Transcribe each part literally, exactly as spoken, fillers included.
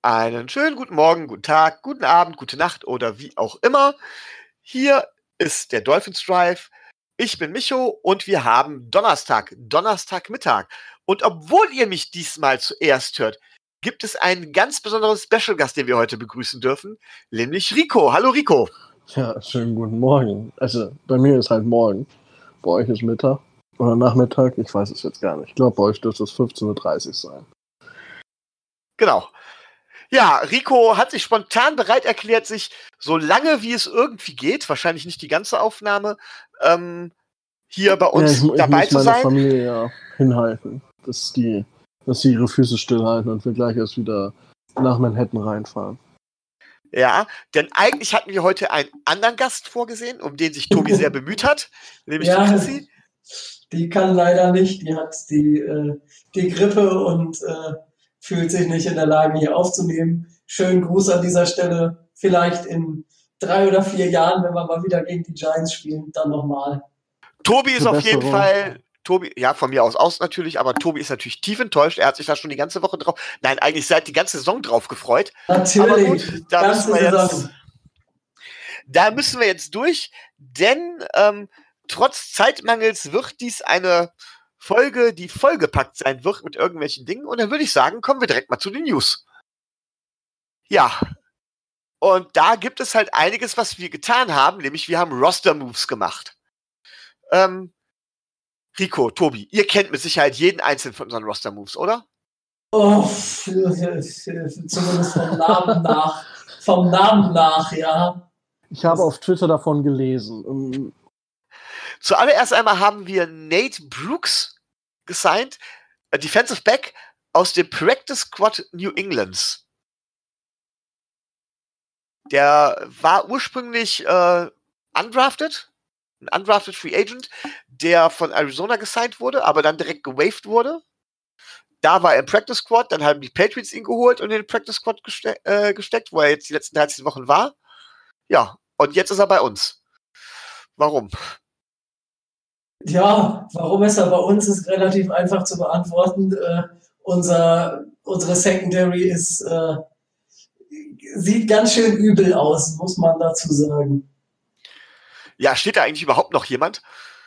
Einen schönen guten Morgen, guten Tag, guten Abend, gute Nacht oder wie auch immer. Hier ist der Dolphins Drive. Ich bin Micho und wir haben Donnerstag, Donnerstagmittag. Und obwohl ihr mich diesmal zuerst hört, gibt es einen ganz besonderen Special-Gast, den wir heute begrüßen dürfen, nämlich Rico. Hallo Rico. Ja, schönen guten Morgen. Also bei mir ist halt morgen, bei euch ist Mittag oder Nachmittag, ich weiß es jetzt gar nicht. Ich glaube, bei euch dürfte es fünfzehn Uhr dreißig sein. Genau. Ja, Rico hat sich spontan bereit erklärt, sich so lange wie es irgendwie geht, wahrscheinlich nicht die ganze Aufnahme, ähm, hier bei uns ja, ich, dabei ich zu muss meine sein. Familie ja hinhalten, dass die, dass sie ihre Füße stillhalten und wir gleich erst wieder nach Manhattan reinfahren. Ja, denn eigentlich hatten wir heute einen anderen Gast vorgesehen, um den sich Tobi sehr bemüht hat, nämlich ja, die Chrissy. Die kann leider nicht, die hat die, äh, die Grippe und äh, fühlt sich nicht in der Lage, hier aufzunehmen. Schönen Gruß an dieser Stelle. Vielleicht in drei oder vier Jahren, wenn wir mal wieder gegen die Giants spielen, dann nochmal. Tobi ist auf jeden Besserung. Fall, Tobi, ja, von mir aus aus natürlich, aber Tobi ist natürlich tief enttäuscht. Er hat sich da schon die ganze Woche drauf, nein, eigentlich seit die ganze Saison drauf gefreut. Natürlich, Aber gut, da ganze müssen wir Saison. jetzt, da müssen wir jetzt durch, denn ähm, trotz Zeitmangels wird dies eine Folge, die vollgepackt sein wird mit irgendwelchen Dingen. Und dann würde ich sagen, kommen wir direkt mal zu den News. Ja. Und da gibt es halt einiges, was wir getan haben, nämlich wir haben Roster-Moves gemacht. Ähm, Rico, Tobi, ihr kennt mit Sicherheit jeden einzelnen von unseren Roster-Moves, oder? Oh, zumindest vom Namen nach. Vom Namen nach, ja. Ich habe auf Twitter davon gelesen. Zuallererst einmal haben wir Nate Brooks gesigned, äh, Defensive Back aus dem Practice Squad New Englands. Der war ursprünglich äh, undrafted, ein undrafted Free Agent, der von Arizona gesigned wurde, aber dann direkt gewaved wurde. Da war er im Practice Squad, dann haben die Patriots ihn geholt und in den Practice Squad geste- äh, gesteckt, wo er jetzt die letzten dreizehn Wochen war. Ja, und jetzt ist er bei uns. Warum? Ja, warum ist er bei uns, ist relativ einfach zu beantworten. Äh, unser, unsere Secondary ist, äh, sieht ganz schön übel aus, muss man dazu sagen. Ja, steht da eigentlich überhaupt noch jemand?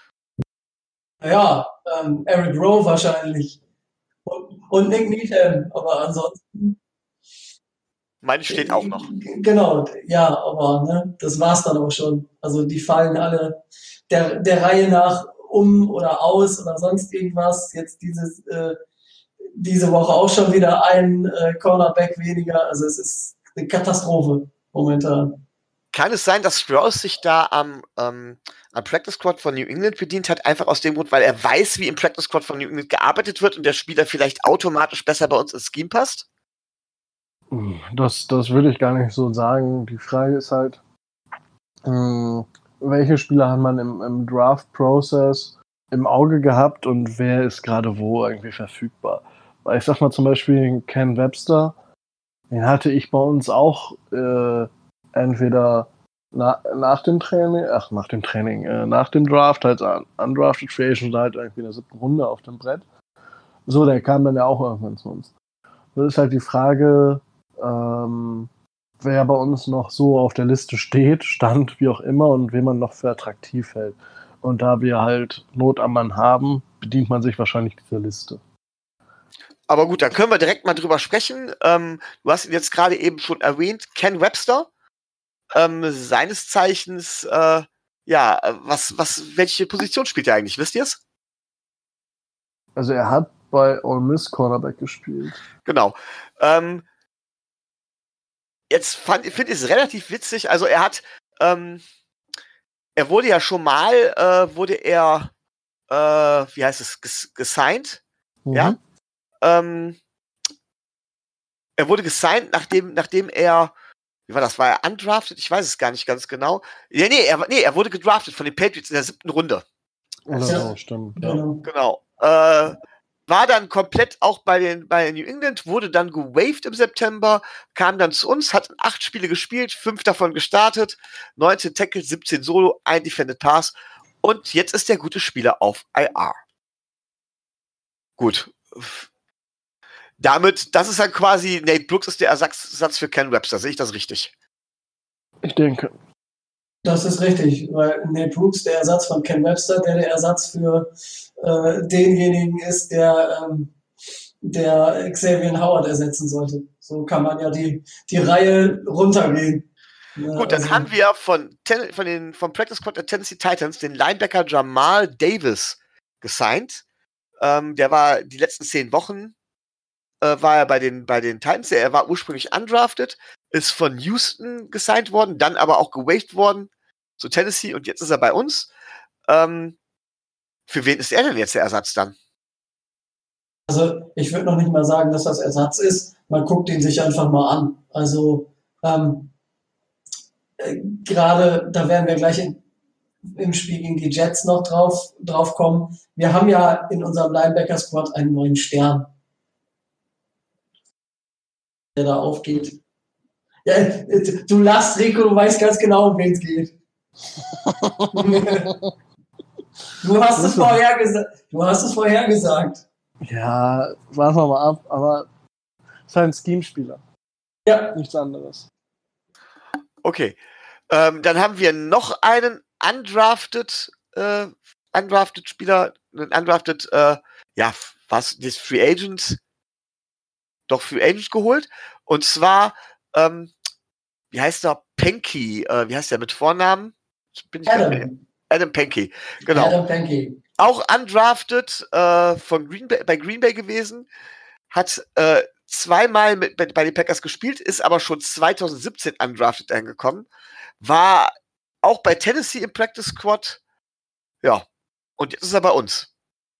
Ja, ähm, Eric Rowe wahrscheinlich. Und, und Nick Needham, aber ansonsten. Meine steht auch noch. Genau, ja, aber ne, das war's dann auch schon. Also die fallen alle der, der Reihe nach um oder aus oder sonst irgendwas. Jetzt dieses, äh, diese Woche auch schon wieder ein äh, Cornerback weniger. Also es ist eine Katastrophe momentan. Kann es sein, dass Strauss sich da am, ähm, am Practice Squad von New England bedient hat, einfach aus dem Grund, weil er weiß, wie im Practice Squad von New England gearbeitet wird und der Spieler vielleicht automatisch besser bei uns ins Scheme passt? Das, das würde ich gar nicht so sagen. Die Frage ist halt, mh, welche Spieler hat man im, im Draft-Prozess im Auge gehabt und wer ist gerade wo irgendwie verfügbar? Weil ich sag mal zum Beispiel Ken Webster, den hatte ich bei uns auch äh, entweder na, nach dem Training, ach nach dem Training, äh, nach dem Draft, halt un, undrafted Free Agent, halt irgendwie in der siebten Runde auf dem Brett. So, der kam dann ja auch irgendwann zu uns. Das ist halt die Frage, ähm, wer bei uns noch so auf der Liste steht, stand, wie auch immer, und wen man noch für attraktiv hält. Und da wir halt Not am Mann haben, bedient man sich wahrscheinlich dieser Liste. Aber gut, dann können wir direkt mal drüber sprechen. Ähm, du hast ihn jetzt gerade eben schon erwähnt, Ken Webster. Ähm, seines Zeichens, äh, ja, was, was, welche Position spielt er eigentlich? Wisst ihr es? Also er hat bei Ole Miss Cornerback gespielt. Genau. Ähm, jetzt finde ich es relativ witzig. Also er hat, ähm, er wurde ja schon mal, äh, wurde er, äh, wie heißt es, ges- gesigned. Mhm. Ja. Ähm, er wurde gesigned, nachdem, nachdem er, wie war das, war er undrafted? Ich weiß es gar nicht ganz genau. Ja, nee, er, nee, er wurde gedraftet von den Patriots in der siebten Runde. Oder Ja. so, stimmt. Ja. Genau. Genau. Äh, war dann komplett auch bei den bei New England, wurde dann gewaved im September, kam dann zu uns, hat acht Spiele gespielt, fünf davon gestartet, neunzehn Tackles, siebzehn Solo, ein Defended Pass und jetzt ist der gute Spieler auf I R. Gut. Damit, das ist dann quasi, Nate Brooks ist der Ersatz für Ken Webster. Sehe ich das richtig? Ich denke. Das ist richtig, weil Nate Brooks der Ersatz von Ken Webster, der der Ersatz für äh, denjenigen ist, der, ähm, der Xavier Howard ersetzen sollte. So kann man ja die, die Reihe runtergehen. Ja, Gut, dann also, haben wir von, Ten, von den, vom Practice Squad der Tennessee Titans den Linebacker Jamal Davis gesigned. Ähm, der war die letzten zehn Wochen äh, war er bei den, bei den Titans. Er war ursprünglich undrafted, ist von Houston gesigned worden, dann aber auch gewaved worden zu Tennessee und jetzt ist er bei uns. Ähm, für wen ist er denn jetzt der Ersatz dann? Also ich würde noch nicht mal sagen, dass das Ersatz ist. Man guckt ihn sich einfach mal an. Also ähm, äh, gerade, da werden wir gleich in, im Spiel gegen die Jets noch drauf, drauf kommen. Wir haben ja in unserem Linebacker-Squad einen neuen Stern, der da aufgeht. Ja, du lachst, Rico, du weißt ganz genau, um wen es geht. Du hast es vorhergesagt. Du hast es vorhergesagt. Ja, warten wir mal ab, aber ist halt ein Scheme-Spieler. Ja. Nichts anderes. Okay. Ähm, dann haben wir noch einen undrafted, äh, undrafted Spieler, einen undrafted, äh, ja, was, das Free Agent, doch Free Agent geholt. Und zwar, ähm, wie heißt der? Penke, äh, wie heißt der mit Vornamen? Bin ich Adam. Adam Penke, genau. Adam Penke. Auch undrafted äh, von Green Bay, bei Green Bay gewesen, hat äh, zweimal mit, bei, bei den Packers gespielt, ist aber schon zwanzig siebzehn undrafted angekommen, war auch bei Tennessee im Practice Squad, ja, und jetzt ist er bei uns.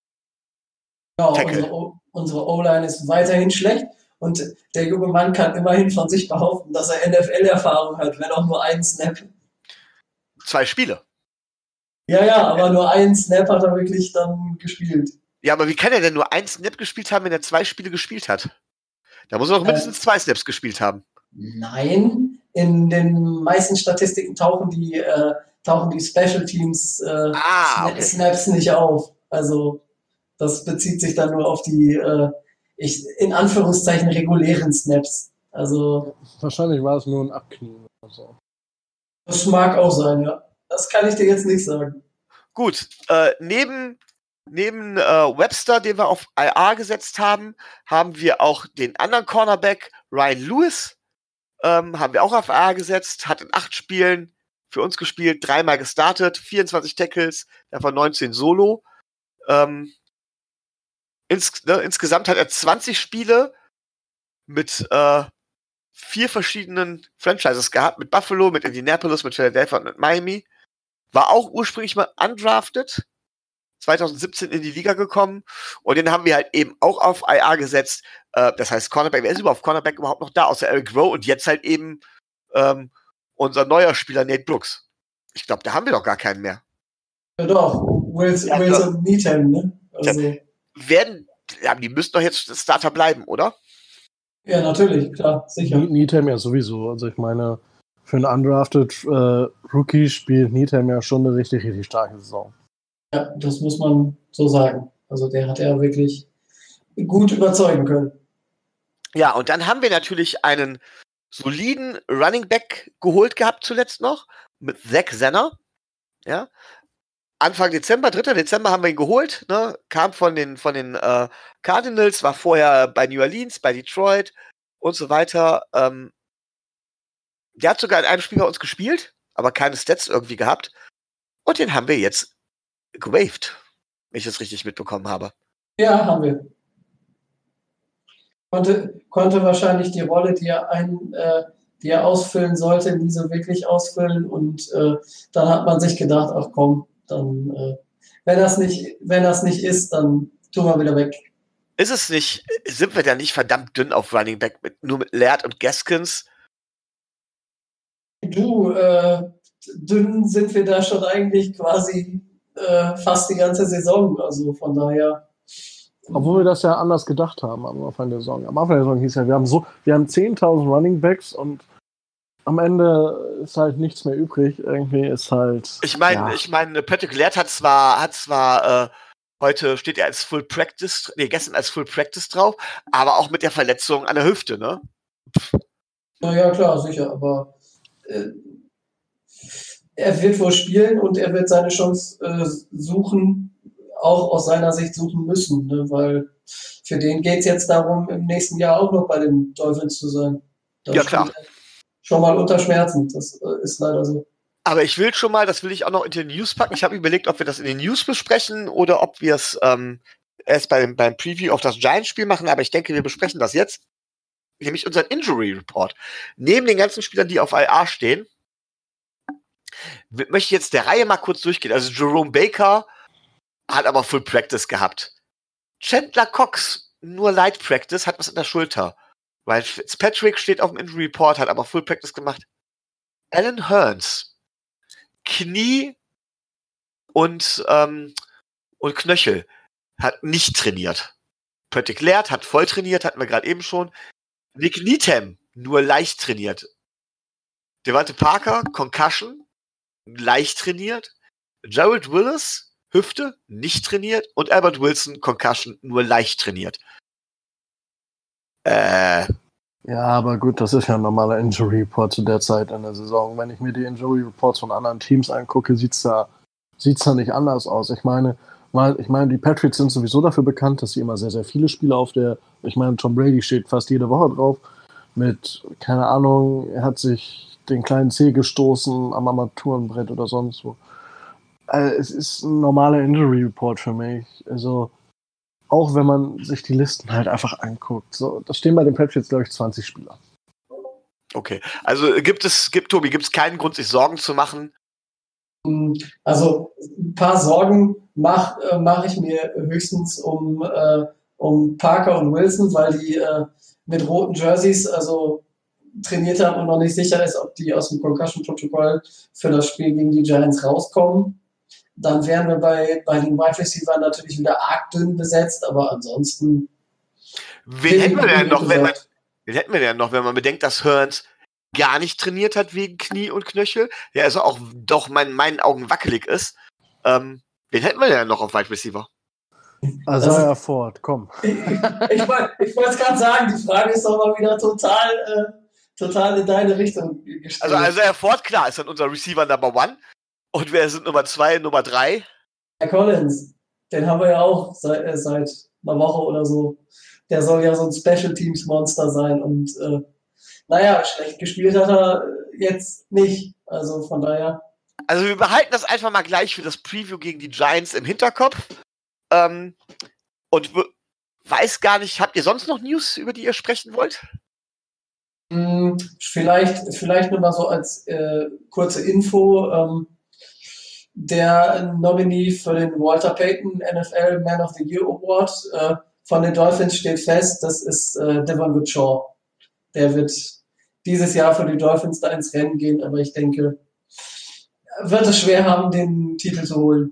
Ja, unsere, o- unsere O-Line ist weiterhin schlecht und der junge Mann kann immerhin von sich behaupten, dass er N F L-Erfahrung hat, wenn auch nur ein Snap. Zwei Spiele. Ja, ja, aber nur ein Snap hat er wirklich dann gespielt. Ja, aber wie kann er denn nur ein Snap gespielt haben, wenn er zwei Spiele gespielt hat? Da muss er doch mindestens äh, zwei Snaps gespielt haben. Nein, in den meisten Statistiken tauchen die, äh, tauchen die Special Teams äh, ah, Sna- okay. Snaps nicht auf. Also das bezieht sich dann nur auf die, äh, ich, in Anführungszeichen, regulären Snaps. Also wahrscheinlich war es nur ein Abknien oder so. Das mag auch sein, ja. Das kann ich dir jetzt nicht sagen. Gut, äh, neben, neben äh, Webster, den wir auf I R gesetzt haben, haben wir auch den anderen Cornerback, Ryan Lewis, ähm, haben wir auch auf I R gesetzt, hat in acht Spielen für uns gespielt, dreimal gestartet, vierundzwanzig Tackles, davon neunzehn Solo. Ähm, ins, ne, insgesamt hat er zwanzig Spiele mit äh, vier verschiedenen Franchises gehabt, mit Buffalo, mit Indianapolis, mit Philadelphia und mit Miami. War auch ursprünglich mal undrafted, zwanzig siebzehn in die Liga gekommen und den haben wir halt eben auch auf I R gesetzt. Äh, das heißt, Cornerback, wer ist überhaupt Cornerback überhaupt noch da, außer Eric Rowe und jetzt halt eben ähm, unser neuer Spieler Nate Brooks. Ich glaube, da haben wir doch gar keinen mehr. Ja doch, Wills, ja, Wills und Needham, ne? Also, ja, werden, ja, die müssten doch jetzt Starter bleiben, oder? Ja, natürlich, klar, sicher. Needham ja sowieso. Also ich meine, für einen undrafted äh, Rookie spielt Needham ja schon eine richtig, richtig starke Saison. Ja, das muss man so sagen. Also der hat ja wirklich gut überzeugen können. Ja, und dann haben wir natürlich einen soliden Running Back geholt gehabt zuletzt noch, mit Zach Zenner. Ja. Anfang Dezember, dritter Dezember haben wir ihn geholt, ne? Kam von den, von den äh, Cardinals, war vorher bei New Orleans, bei Detroit und so weiter. Ähm, der hat sogar in einem Spiel bei uns gespielt, aber keine Stats irgendwie gehabt. Und den haben wir jetzt gewaved, wenn ich das richtig mitbekommen habe. Ja, haben wir. Konnte, konnte wahrscheinlich die Rolle, die er, ein, äh, die er ausfüllen sollte, nie so wirklich ausfüllen. Und äh, dann hat man sich gedacht, ach komm, dann, äh, wenn das nicht, wenn das nicht ist, dann tun wir wieder weg. Ist es nicht, sind wir da nicht verdammt dünn auf Running Back, mit, nur mit Laird und Gaskins? Du, äh, dünn sind wir da schon eigentlich quasi äh, fast die ganze Saison. Also von daher. Obwohl wir das ja anders gedacht haben am Anfang der Saison. Am Anfang der Saison hieß ja, wir haben so, wir haben zehntausend Running Backs und am Ende ist halt nichts mehr übrig. Irgendwie ist halt. Ich meine, ja. ich meine, Patrick Laird hat zwar, hat zwar äh, Heute steht er als Full Practice, nee, gestern als Full Practice drauf, aber auch mit der Verletzung an der Hüfte, ne? Na ja, klar, sicher, aber äh, er wird wohl spielen und er wird seine Chance äh, suchen, auch aus seiner Sicht suchen müssen, ne? Weil für den geht es jetzt darum, im nächsten Jahr auch noch bei den Dolphins zu sein. Da Ja, klar. steht er schon mal unter Schmerzen, das äh, ist leider so. Aber ich will schon mal, das will ich auch noch in die News packen. Ich habe überlegt, ob wir das in den News besprechen oder ob wir es ähm, erst beim, beim Preview auf das Giants-Spiel machen, aber ich denke, wir besprechen das jetzt. Nämlich unseren Injury Report. Neben den ganzen Spielern, die auf I R stehen, möchte ich jetzt der Reihe mal kurz durchgehen. Also Jerome Baker hat aber Full Practice gehabt. Chandler Cox, nur Light Practice, hat was in der Schulter. Weil Fitzpatrick steht auf dem Injury Report, hat aber Full Practice gemacht. Alan Hearns, Knie und, ähm, und Knöchel, hat nicht trainiert. Patrick Laird hat voll trainiert, hatten wir gerade eben schon. Nick Needham, nur leicht trainiert. Devante Parker, Concussion, leicht trainiert. Gerald Willis, Hüfte, nicht trainiert. Und Albert Wilson, Concussion, nur leicht trainiert. Äh. Ja, aber gut, das ist ja ein normaler Injury Report zu der Zeit in der Saison. Wenn ich mir die Injury Reports von anderen Teams angucke, sieht's da, sieht's da nicht anders aus. Ich meine, mal, ich meine, die Patriots sind sowieso dafür bekannt, dass sie immer sehr, sehr viele Spiele auf der, ich meine, Tom Brady steht fast jede Woche drauf mit, keine Ahnung, er hat sich den kleinen Zeh gestoßen am Armaturenbrett oder sonst wo. Also, es ist ein normaler Injury Report für mich. Also, auch wenn man sich die Listen halt einfach anguckt. So, da stehen bei den Patriots, glaube ich, zwanzig Spieler. Okay, also gibt es, gibt, Tobi, gibt es keinen Grund, sich Sorgen zu machen? Also ein paar Sorgen mache äh, mach ich mir höchstens um, äh, um Parker und Wilson, weil die äh, mit roten Jerseys also trainiert haben und noch nicht sicher ist, ob die aus dem Concussion-Protokoll für das Spiel gegen die Giants rauskommen. Dann wären wir bei, bei den Wide Receivers natürlich wieder arg dünn besetzt, aber ansonsten. Wen hätten wir denn noch, wenn man, wen hätten wir denn noch, wenn man bedenkt, dass Hearns gar nicht trainiert hat wegen Knie und Knöchel, der also auch doch in meinen Augen wackelig ist. Ähm, wen hätten wir denn noch auf Wide Receiver? Isaiah Ford, komm. Ich, ich, wollte ich es gerade sagen, die Frage ist doch mal wieder total, äh, total in deine Richtung gestellt. Also Isaiah Ford, klar, ist dann unser Receiver Number One. Und wer sind Nummer zwei, Nummer drei? Herr Collins, den haben wir ja auch seit, äh, seit einer Woche oder so. Der soll ja so ein Special Teams Monster sein und äh, naja, schlecht gespielt hat er jetzt nicht. Also von daher. Also wir behalten das einfach mal gleich für das Preview gegen die Giants im Hinterkopf. Ähm, und weiß gar nicht, habt ihr sonst noch News, über die ihr sprechen wollt? Hm, vielleicht, vielleicht nur mal so als äh, kurze Info. Ähm, der Nominee für den Walter Payton N F L Man of the Year Award äh, von den Dolphins steht fest, das ist äh, Devon Goodshaw. Der wird dieses Jahr für die Dolphins da ins Rennen gehen, aber ich denke, wird es schwer haben, den Titel zu holen.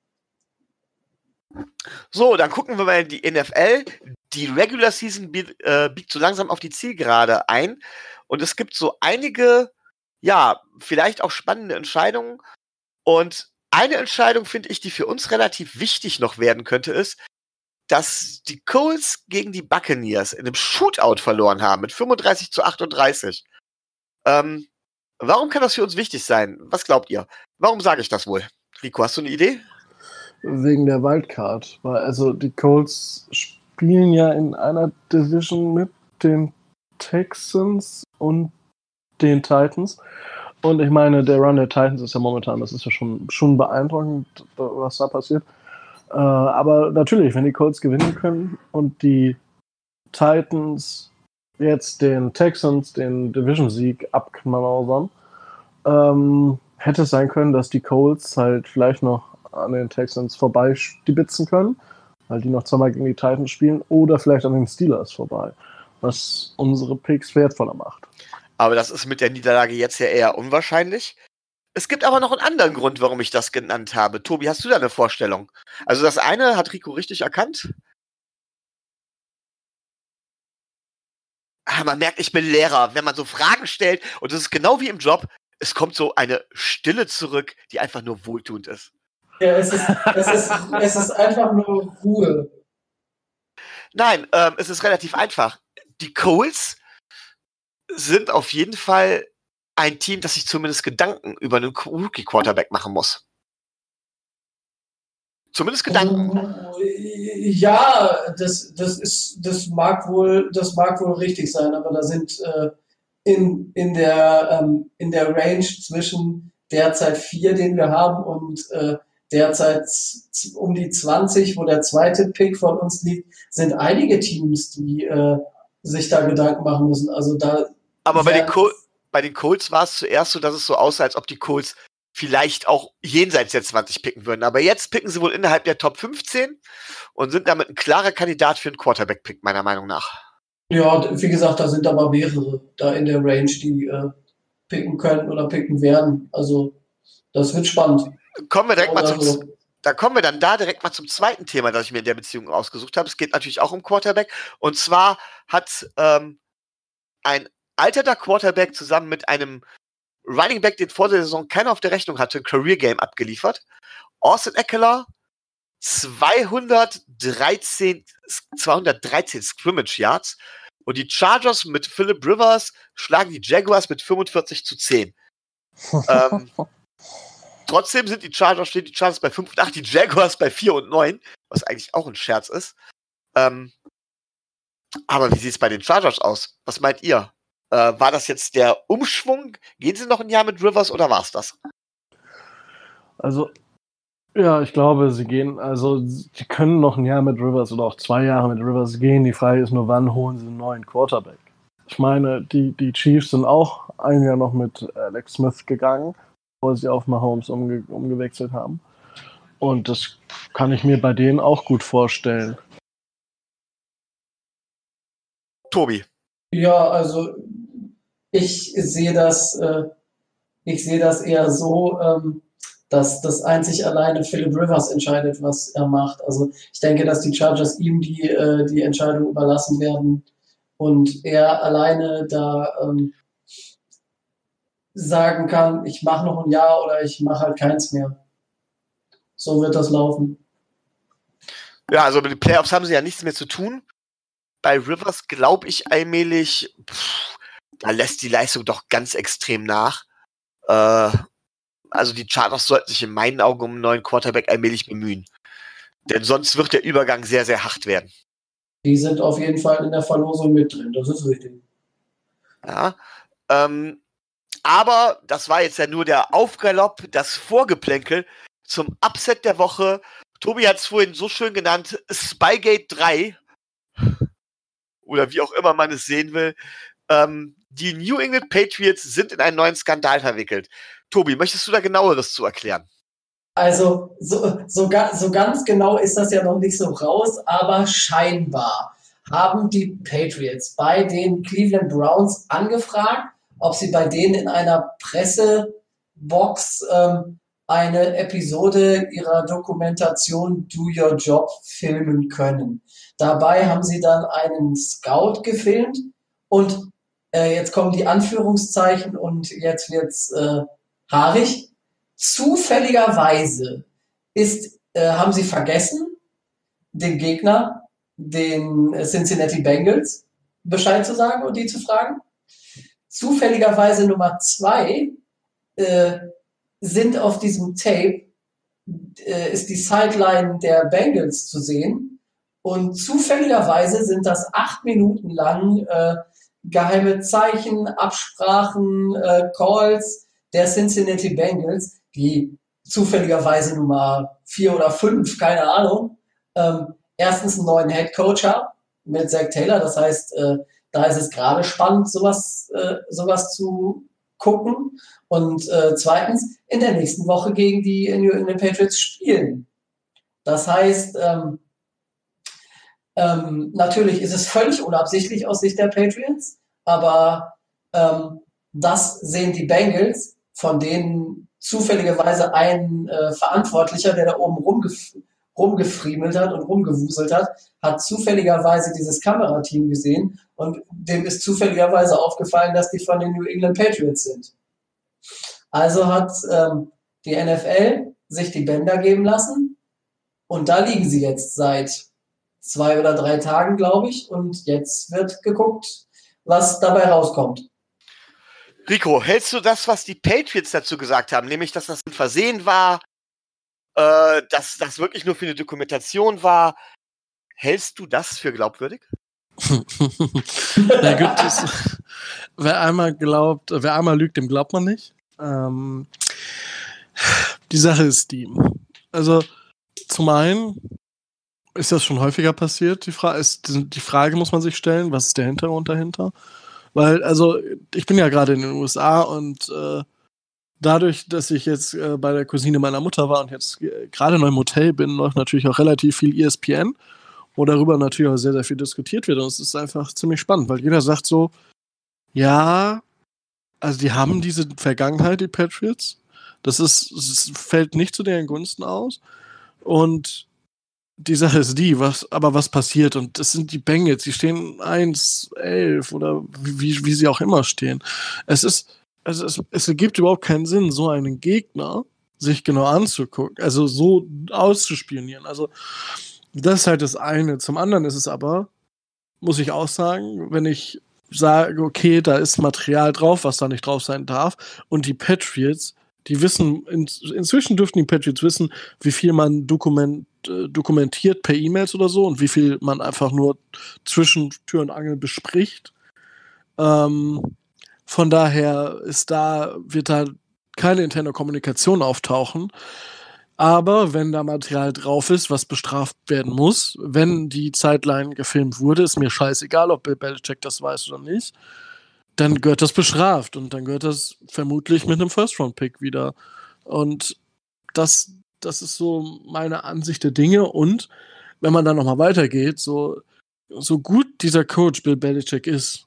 So, dann gucken wir mal in die N F L. Die Regular Season biegt, äh, biegt so langsam auf die Zielgerade ein und es gibt so einige, ja, vielleicht auch spannende Entscheidungen. Und eine Entscheidung, finde ich, die für uns relativ wichtig noch werden könnte, ist, dass die Colts gegen die Buccaneers in einem Shootout verloren haben mit fünfunddreißig zu achtunddreißig. Ähm, warum kann das für uns wichtig sein? Was glaubt ihr? Warum sage ich das wohl? Rico, hast du eine Idee? Wegen der Wildcard. Weil also die Colts spielen ja in einer Division mit den Texans und den Titans. Und ich meine, der Run der Titans ist ja momentan, das ist ja schon, schon beeindruckend, was da passiert. Äh, aber natürlich, wenn die Colts gewinnen können und die Titans jetzt den Texans den Division-Sieg abknausern, ähm, hätte es sein können, dass die Colts halt vielleicht noch an den Texans vorbei stibitzen können, weil die noch zweimal gegen die Titans spielen, oder vielleicht an den Steelers vorbei, was unsere Picks wertvoller macht. Aber das ist mit der Niederlage jetzt ja eher unwahrscheinlich. Es gibt aber noch einen anderen Grund, warum ich das genannt habe. Tobi, hast du da eine Vorstellung? Also das eine hat Rico richtig erkannt. Ah, man merkt, ich bin Lehrer, wenn man so Fragen stellt und das ist genau wie im Job, es kommt so eine Stille zurück, die einfach nur wohltuend ist. Ja, es ist, es ist, es ist einfach nur Ruhe. Nein, ähm, es ist relativ einfach. Die Colts sind auf jeden Fall ein Team, das sich zumindest Gedanken über einen Rookie-Quarterback machen muss. Zumindest Gedanken. Also, ja, das, das ist, das mag wohl, das mag wohl richtig sein, aber da sind äh, in, in der, ähm, in der Range zwischen derzeit vier, den wir haben, und äh, derzeit z- um die zwanzig, wo der zweite Pick von uns liegt, sind einige Teams, die äh, sich da Gedanken machen müssen. Also da Aber bei den, werden Col bei den Colts war es zuerst so, dass es so aussah, als ob die Colts vielleicht auch jenseits der zwanzig picken würden. Aber jetzt picken sie wohl innerhalb der Top fünfzehn und sind damit ein klarer Kandidat für einen Quarterback-Pick, meiner Meinung nach. Ja, wie gesagt, da sind aber mehrere da in der Range, die äh, picken können oder picken werden. Also das wird spannend. Kommen wir direkt mal Oder zum, so. da kommen wir dann da direkt mal zum zweiten Thema, das ich mir in der Beziehung ausgesucht habe. Es geht natürlich auch um Quarterback. Und zwar hat ähm, ein alternder Quarterback zusammen mit einem Running Back, den vor der Saison keiner auf der Rechnung hatte, ein Career Game abgeliefert. Austin Eckler, zweihundertdreizehn, zweihundertdreizehn Scrimmage Yards. Und die Chargers mit Philip Rivers schlagen die Jaguars mit fünfundvierzig zu zehn. ähm, trotzdem sind die Chargers, stehen die Chargers bei fünf und acht, die Jaguars bei vier und neun, was eigentlich auch ein Scherz ist. Ähm, aber wie sieht es bei den Chargers aus? Was meint ihr? Äh, war das jetzt der Umschwung? Gehen sie noch ein Jahr mit Rivers oder war es das? Also, ja, ich glaube, sie gehen, also sie können noch ein Jahr mit Rivers oder auch zwei Jahre mit Rivers gehen. Die Frage ist nur, wann holen sie einen neuen Quarterback? Ich meine, die, die Chiefs sind auch ein Jahr noch mit Alex Smith gegangen, bevor sie auf Mahomes umge umgewechselt haben. Und das kann ich mir bei denen auch gut vorstellen. Tobi. Ja, also ich sehe das, äh, ich sehe das eher so, ähm, dass das einzig alleine Philip Rivers entscheidet, was er macht. Also ich denke, dass die Chargers ihm die, äh, die Entscheidung überlassen werden und er alleine da ähm, sagen kann, ich mache noch ein Jahr oder ich mache halt keins mehr. So wird das laufen. Ja, also mit den Playoffs haben sie ja nichts mehr zu tun. Bei Rivers glaube ich allmählich, pff, da lässt die Leistung doch ganz extrem nach. Äh, also die Chargers sollten sich in meinen Augen um einen neuen Quarterback allmählich bemühen. Denn sonst wird der Übergang sehr, sehr hart werden. Die sind auf jeden Fall in der Verlosung mit drin, das ist richtig. Ja, ähm, aber das war jetzt ja nur der Aufgalopp, das Vorgeplänkel zum Upset der Woche. Tobi hat es vorhin so schön genannt, Spygate drei. Oder wie auch immer man es sehen will. Ähm, die New England Patriots sind in einen neuen Skandal verwickelt. Tobi, möchtest du da genaueres zu erklären? Also so, so, so ganz genau ist das ja noch nicht so raus, aber scheinbar haben die Patriots bei den Cleveland Browns angefragt, ob sie bei denen in einer Pressebox ähm, eine Episode ihrer Dokumentation Do Your Job filmen können. Dabei haben sie dann einen Scout gefilmt und äh, jetzt kommen die Anführungszeichen und jetzt wird's äh, haarig. Zufälligerweise ist, äh, haben sie vergessen, den Gegner, den Cincinnati Bengals, Bescheid zu sagen und die zu fragen. Zufälligerweise Nummer zwei äh, sind auf diesem Tape, äh, ist die Sideline der Bengals zu sehen. Und zufälligerweise sind das acht Minuten lang äh, geheime Zeichen, Absprachen, äh, Calls der Cincinnati Bengals, die zufälligerweise Nummer vier oder fünf, keine Ahnung, ähm, erstens einen neuen Head Coach haben mit Zach Taylor. Das heißt, äh, da ist es gerade spannend, sowas, äh, sowas zu gucken. Und äh, zweitens, in der nächsten Woche gegen die New England Patriots spielen. Das heißt, ähm, ähm, natürlich ist es völlig unabsichtlich aus Sicht der Patriots, aber ähm, das sehen die Bengals, von denen zufälligerweise ein äh, Verantwortlicher, der da oben rumgef rumgefriemelt hat und rumgewuselt hat, hat zufälligerweise dieses Kamerateam gesehen und dem ist zufälligerweise aufgefallen, dass die von den New England Patriots sind. Also hat ähm, die N F L sich die Bänder geben lassen. Und da liegen sie jetzt seit zwei oder drei Tagen, glaube ich. Und jetzt wird geguckt, was dabei rauskommt. Rico, hältst du das, was die Patriots dazu gesagt haben, nämlich, dass das ein Versehen war, äh, dass das wirklich nur für eine Dokumentation war, hältst du das für glaubwürdig? Ja, gut, das, wer einmal glaubt, wer einmal lügt, dem glaubt man nicht. Ähm, die Sache ist die. Also, zum einen ist das schon häufiger passiert. Die, Fra- ist, die Frage muss man sich stellen, was ist der Hintergrund dahinter? Weil, also, ich bin ja gerade in den U S A und äh, dadurch, dass ich jetzt äh, bei der Cousine meiner Mutter war und jetzt äh, gerade noch im Hotel bin, läuft natürlich auch relativ viel E S P N, wo darüber natürlich auch sehr, sehr viel diskutiert wird. Und es ist einfach ziemlich spannend, weil jeder sagt so, ja, also die haben diese Vergangenheit, die Patriots. Das ist, es fällt nicht zu deren Gunsten aus. Und die Sache ist die, was, aber was passiert? Und das sind die Bengals, die stehen eins elf oder wie, wie sie auch immer stehen. Es ist, also es, es ergibt überhaupt keinen Sinn, so einen Gegner sich genau anzugucken, also so auszuspionieren. Also das ist halt das eine. Zum anderen ist es aber, muss ich auch sagen, wenn ich sage, okay, da ist Material drauf, was da nicht drauf sein darf, und die Patriots, die wissen, in, inzwischen dürften die Patriots wissen, wie viel man dokument, äh, dokumentiert per E-Mails oder so und wie viel man einfach nur zwischen Tür und Angel bespricht. Ähm, von daher ist da, wird da keine interne Kommunikation auftauchen. Aber wenn da Material drauf ist, was bestraft werden muss, wenn die Sideline gefilmt wurde, ist mir scheißegal, ob Bill Belichick das weiß oder nicht, dann gehört das bestraft und dann gehört das vermutlich mit einem First-Round-Pick wieder. Und das, das ist so meine Ansicht der Dinge. Und wenn man dann nochmal weitergeht, so, so gut dieser Coach Bill Belichick ist,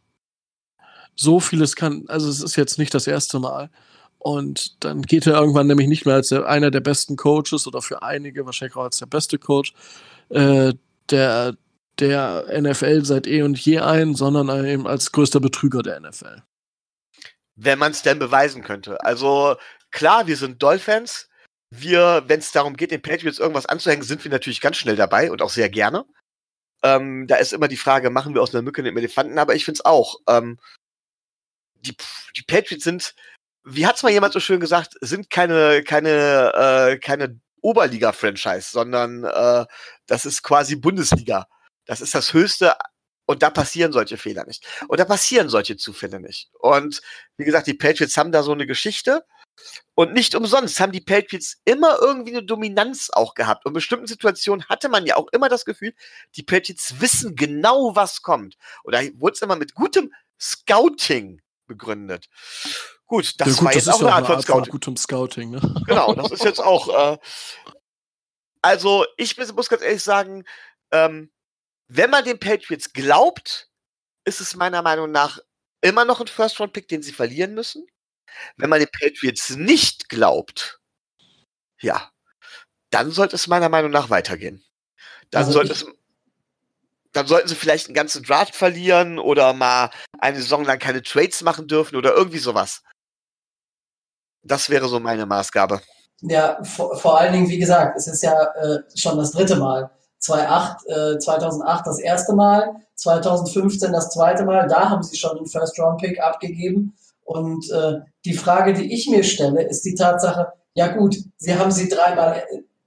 so vieles kann, also es ist jetzt nicht das erste Mal. Und dann geht er irgendwann nämlich nicht mehr als der, einer der besten Coaches oder für einige wahrscheinlich auch als der beste Coach äh, der, der N F L seit eh und je ein, sondern eben als größter Betrüger der N F L. Wenn man es denn beweisen könnte. Also klar, wir sind Dolphins. Wir, wenn es darum geht, den Patriots irgendwas anzuhängen, sind wir natürlich ganz schnell dabei und auch sehr gerne. Ähm, da ist immer die Frage, machen wir aus einer Mücke einen Elefanten? Aber ich finde es auch. Ähm, die, die Patriots sind, wie hat's mal jemand so schön gesagt, sind keine, keine, äh, keine Oberliga-Franchise, sondern äh, das ist quasi Bundesliga. Das ist das Höchste und da passieren solche Fehler nicht. Und da passieren solche Zufälle nicht. Und wie gesagt, die Patriots haben da so eine Geschichte und nicht umsonst haben die Patriots immer irgendwie eine Dominanz auch gehabt. Und in bestimmten Situationen hatte man ja auch immer das Gefühl, die Patriots wissen genau, was kommt. Und da wurde es immer mit gutem Scouting begründet. Gut, das ja, gut, war das jetzt auch ja eine Art eine von Scouting. Von gutem Scouting, ne? Genau, das ist jetzt auch. Äh, also, ich muss ganz ehrlich sagen, ähm, wenn man den Patriots glaubt, ist es meiner Meinung nach immer noch ein First-Round-Pick, den sie verlieren müssen. Wenn man den Patriots nicht glaubt, ja, dann sollte es meiner Meinung nach weitergehen. Dann Also sollte ich- es. Dann sollten sie vielleicht einen ganzen Draft verlieren oder mal eine Saison lang keine Trades machen dürfen oder irgendwie sowas. Das wäre so meine Maßgabe. Ja, vor, vor allen Dingen, wie gesagt, es ist ja äh, schon das dritte Mal. zweitausendacht, äh, zweitausendacht das erste Mal, zweitausendfünfzehn das zweite Mal, da haben sie schon einen First-Round-Pick abgegeben. Und äh, die Frage, die ich mir stelle, ist die Tatsache, ja gut, sie haben sie dreimal,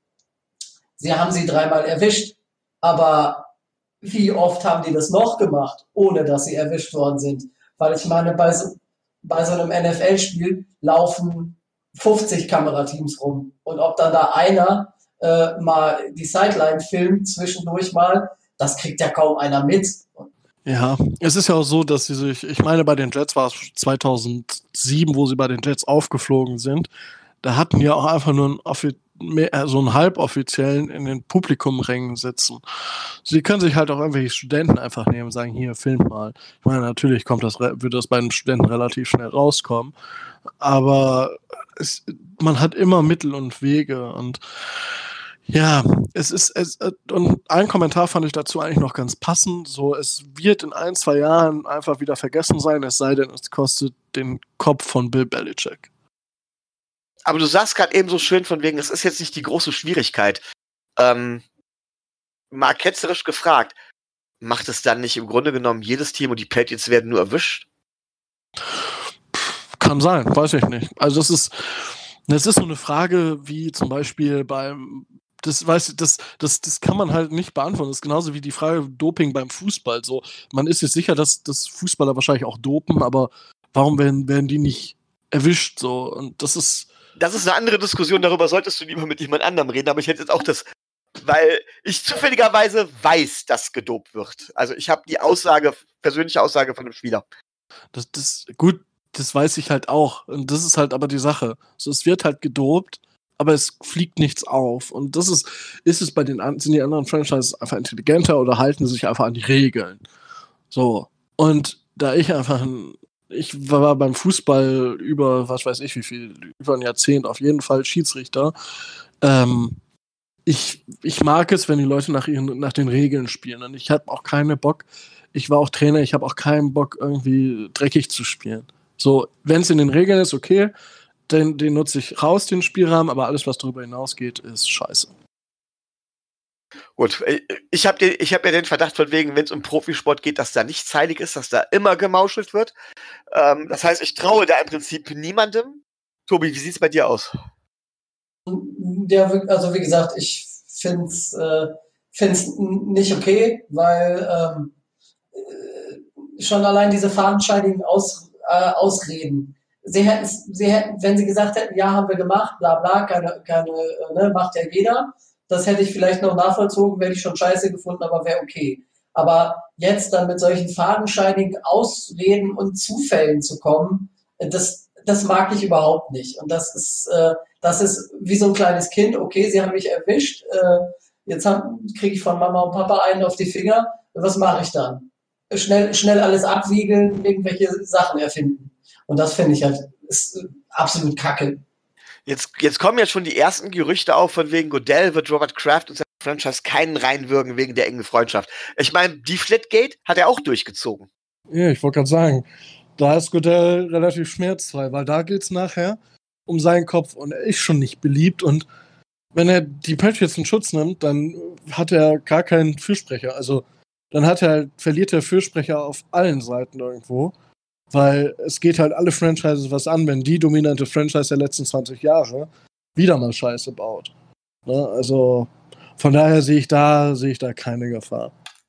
sie haben sie dreimal erwischt, aber wie oft haben die das noch gemacht, ohne dass sie erwischt worden sind? Weil ich meine, bei so, bei so einem N F L-Spiel laufen fünfzig Kamerateams rum. Und ob dann da einer äh, mal die Sideline filmt, zwischendurch mal, das kriegt ja kaum einer mit. Ja, es ist ja auch so, dass sie sich, ich meine, bei den Jets war es zweitausendsieben, wo sie bei den Jets aufgeflogen sind. Da hatten ja auch einfach nur einen, Offi- mehr, so einen halboffiziellen in den Publikumrängen sitzen. Sie können sich halt auch irgendwelche Studenten einfach nehmen und sagen, hier, filmt mal. Ich meine, natürlich kommt das, wird das bei den Studenten relativ schnell rauskommen. Aber es, man hat immer Mittel und Wege und ja, es ist, es, und ein Kommentar fand ich dazu eigentlich noch ganz passend. So, es wird in ein, zwei Jahren einfach wieder vergessen sein, es sei denn, es kostet den Kopf von Bill Belichick. aber du sagst gerade eben so schön von wegen, es ist jetzt nicht die große Schwierigkeit. Ähm, mal ketzerisch gefragt, macht es dann nicht im Grunde genommen jedes Team und die Patriots werden nur erwischt? Kann sein, weiß ich nicht. Also das ist, das ist so eine Frage wie zum Beispiel beim, das weiß das, das, das kann man halt nicht beantworten. Das ist genauso wie die Frage Doping beim Fußball. So, man ist sich sicher, dass, dass Fußballer wahrscheinlich auch dopen, aber warum werden, werden die nicht erwischt? So, und das ist. Das ist eine andere Diskussion, darüber solltest du lieber mit jemand anderem reden, aber ich hätte jetzt auch das, weil ich zufälligerweise weiß, dass gedopt wird. Also ich habe die Aussage, persönliche Aussage von dem Spieler. Das, das, gut, das weiß ich halt auch. Und das ist halt aber die Sache. So, es wird halt gedopt, aber es fliegt nichts auf. Und das ist, ist es bei den, sind die anderen Franchises einfach intelligenter oder halten sie sich einfach an die Regeln? So. Und da ich einfach ein, ich war beim Fußball über, was weiß ich wie viel, über ein Jahrzehnt auf jeden Fall Schiedsrichter. Ähm, ich, ich mag es, wenn die Leute nach ihren, nach den Regeln spielen. Und ich habe auch keinen Bock, ich war auch Trainer, ich habe auch keinen Bock, irgendwie dreckig zu spielen. So, wenn es in den Regeln ist, okay, den, den nutze ich raus, den Spielrahmen, aber alles, was darüber hinausgeht, ist scheiße. Gut, ich habe ich hab ja den Verdacht von wegen, wenn es um Profisport geht, dass da nichts heilig ist, dass da immer gemauschelt wird. Ähm, das heißt, ich traue da im Prinzip niemandem. Tobi, wie sieht's bei dir aus? Ja, also wie gesagt, ich finde es äh, find's nicht okay, weil ähm, schon allein diese fadenscheinigen Aus, äh, Ausreden. Sie hätten, sie hätten, wenn sie gesagt hätten, ja, haben wir gemacht, bla bla, keine, keine, ne, macht ja jeder. Das hätte ich vielleicht noch nachvollzogen, hätte ich schon scheiße gefunden, aber wäre okay. Aber jetzt dann mit solchen fadenscheinigen Ausreden und Zufällen zu kommen, das, das mag ich überhaupt nicht. Und das ist, äh, das ist wie so ein kleines Kind. Okay, sie haben mich erwischt. Äh, jetzt kriege ich von Mama und Papa einen auf die Finger. Was mache ich dann? Schnell, schnell alles abwiegeln, irgendwelche Sachen erfinden. Und das finde ich halt ist absolut kacke. Jetzt, jetzt kommen ja schon die ersten Gerüchte auf, von wegen Goodell wird Robert Kraft und seine Franchise keinen reinwürgen wegen der engen Freundschaft. Ich meine, die Flatgate hat er auch durchgezogen. Ja, ich wollte gerade sagen, da ist Goodell relativ schmerzfrei, weil da geht's nachher um seinen Kopf und er ist schon nicht beliebt und wenn er die Patriots in Schutz nimmt, dann hat er gar keinen Fürsprecher. Also dann hat er, verliert der Fürsprecher auf allen Seiten irgendwo. Weil es geht halt alle Franchises was an, wenn die dominante Franchise der letzten zwanzig Jahre wieder mal Scheiße baut. Ne? Also von daher sehe ich da, sehe ich da keine Gefahr.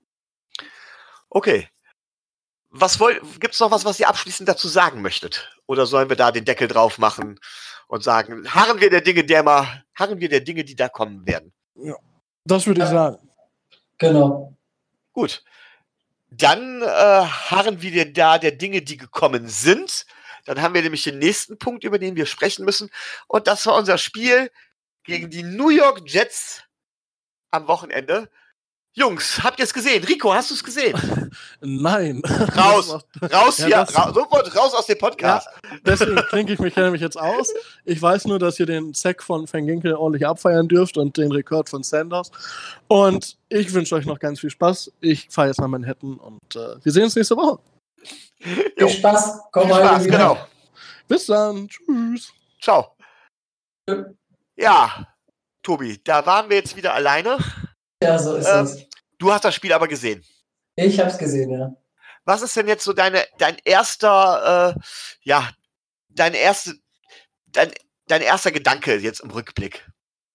Okay. Was wollt, gibt's noch was, was ihr abschließend dazu sagen möchtet? Oder sollen wir da den Deckel drauf machen und sagen, harren wir der Dinge, der mal, harren wir der Dinge, die da kommen werden? Ja, das würde ich sagen. Genau. Gut. Dann äh, harren wir da der Dinge, die gekommen sind. Dann haben wir nämlich den nächsten Punkt, über den wir sprechen müssen. Und das war unser Spiel gegen die New York Jets am Wochenende. Jungs, habt ihr es gesehen? Rico, hast du es gesehen? Nein. Raus, raus ja, hier, das, ra sofort raus aus dem Podcast. Ja, deswegen klinke ich mich nämlich jetzt aus. Ich weiß nur, dass ihr den Sack von Van Ginkel ordentlich abfeiern dürft und den Rekord von Sanders. Und ich wünsche euch noch ganz viel Spaß. Ich fahre jetzt nach Manhattan und äh, wir sehen uns nächste Woche. Viel Spaß. Komm Viel Spaß, wieder. genau. Bis dann. Tschüss. Ciao. Ja, Tobi, da waren wir jetzt wieder alleine. Ja, so ist ähm, es. Du hast das Spiel aber gesehen. Ich hab's gesehen, ja. Was ist denn jetzt so deine, dein erster, äh, ja, dein erste, dein, dein erster Gedanke jetzt im Rückblick?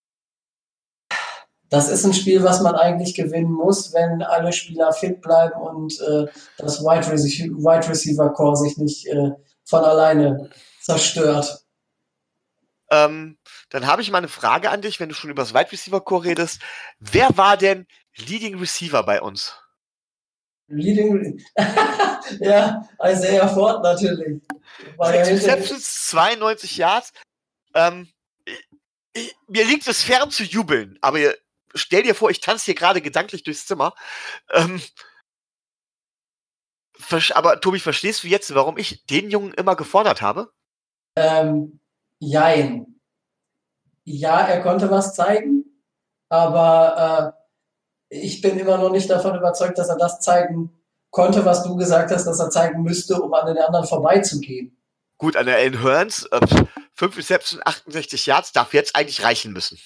Das ist ein Spiel, was man eigentlich gewinnen muss, wenn alle Spieler fit bleiben und äh, das Wide Receiver, Wide Receiver Core sich nicht äh, von alleine zerstört. Ähm, dann habe ich mal eine Frage an dich, wenn du schon über das Wide Receiver Core redest. Wer war denn Leading Receiver bei uns? Leading, ja, Isaiah Ford natürlich. War Sechs ja Receptions, zweiundneunzig Yards. Ähm, ich, ich, mir liegt es fern zu jubeln, aber ihr, stell dir vor, ich tanze hier gerade gedanklich durchs Zimmer. Ähm, aber Tobi, verstehst du jetzt, warum ich den Jungen immer gefordert habe? Ähm, jein. Ja, er konnte was zeigen, aber äh, ich bin immer noch nicht davon überzeugt, dass er das zeigen konnte, was du gesagt hast, dass er zeigen müsste, um an den anderen vorbeizugehen. Gut, an der Allen Hurns, äh, fünf Receptions, achtundsechzig Yards, darf jetzt eigentlich reichen müssen.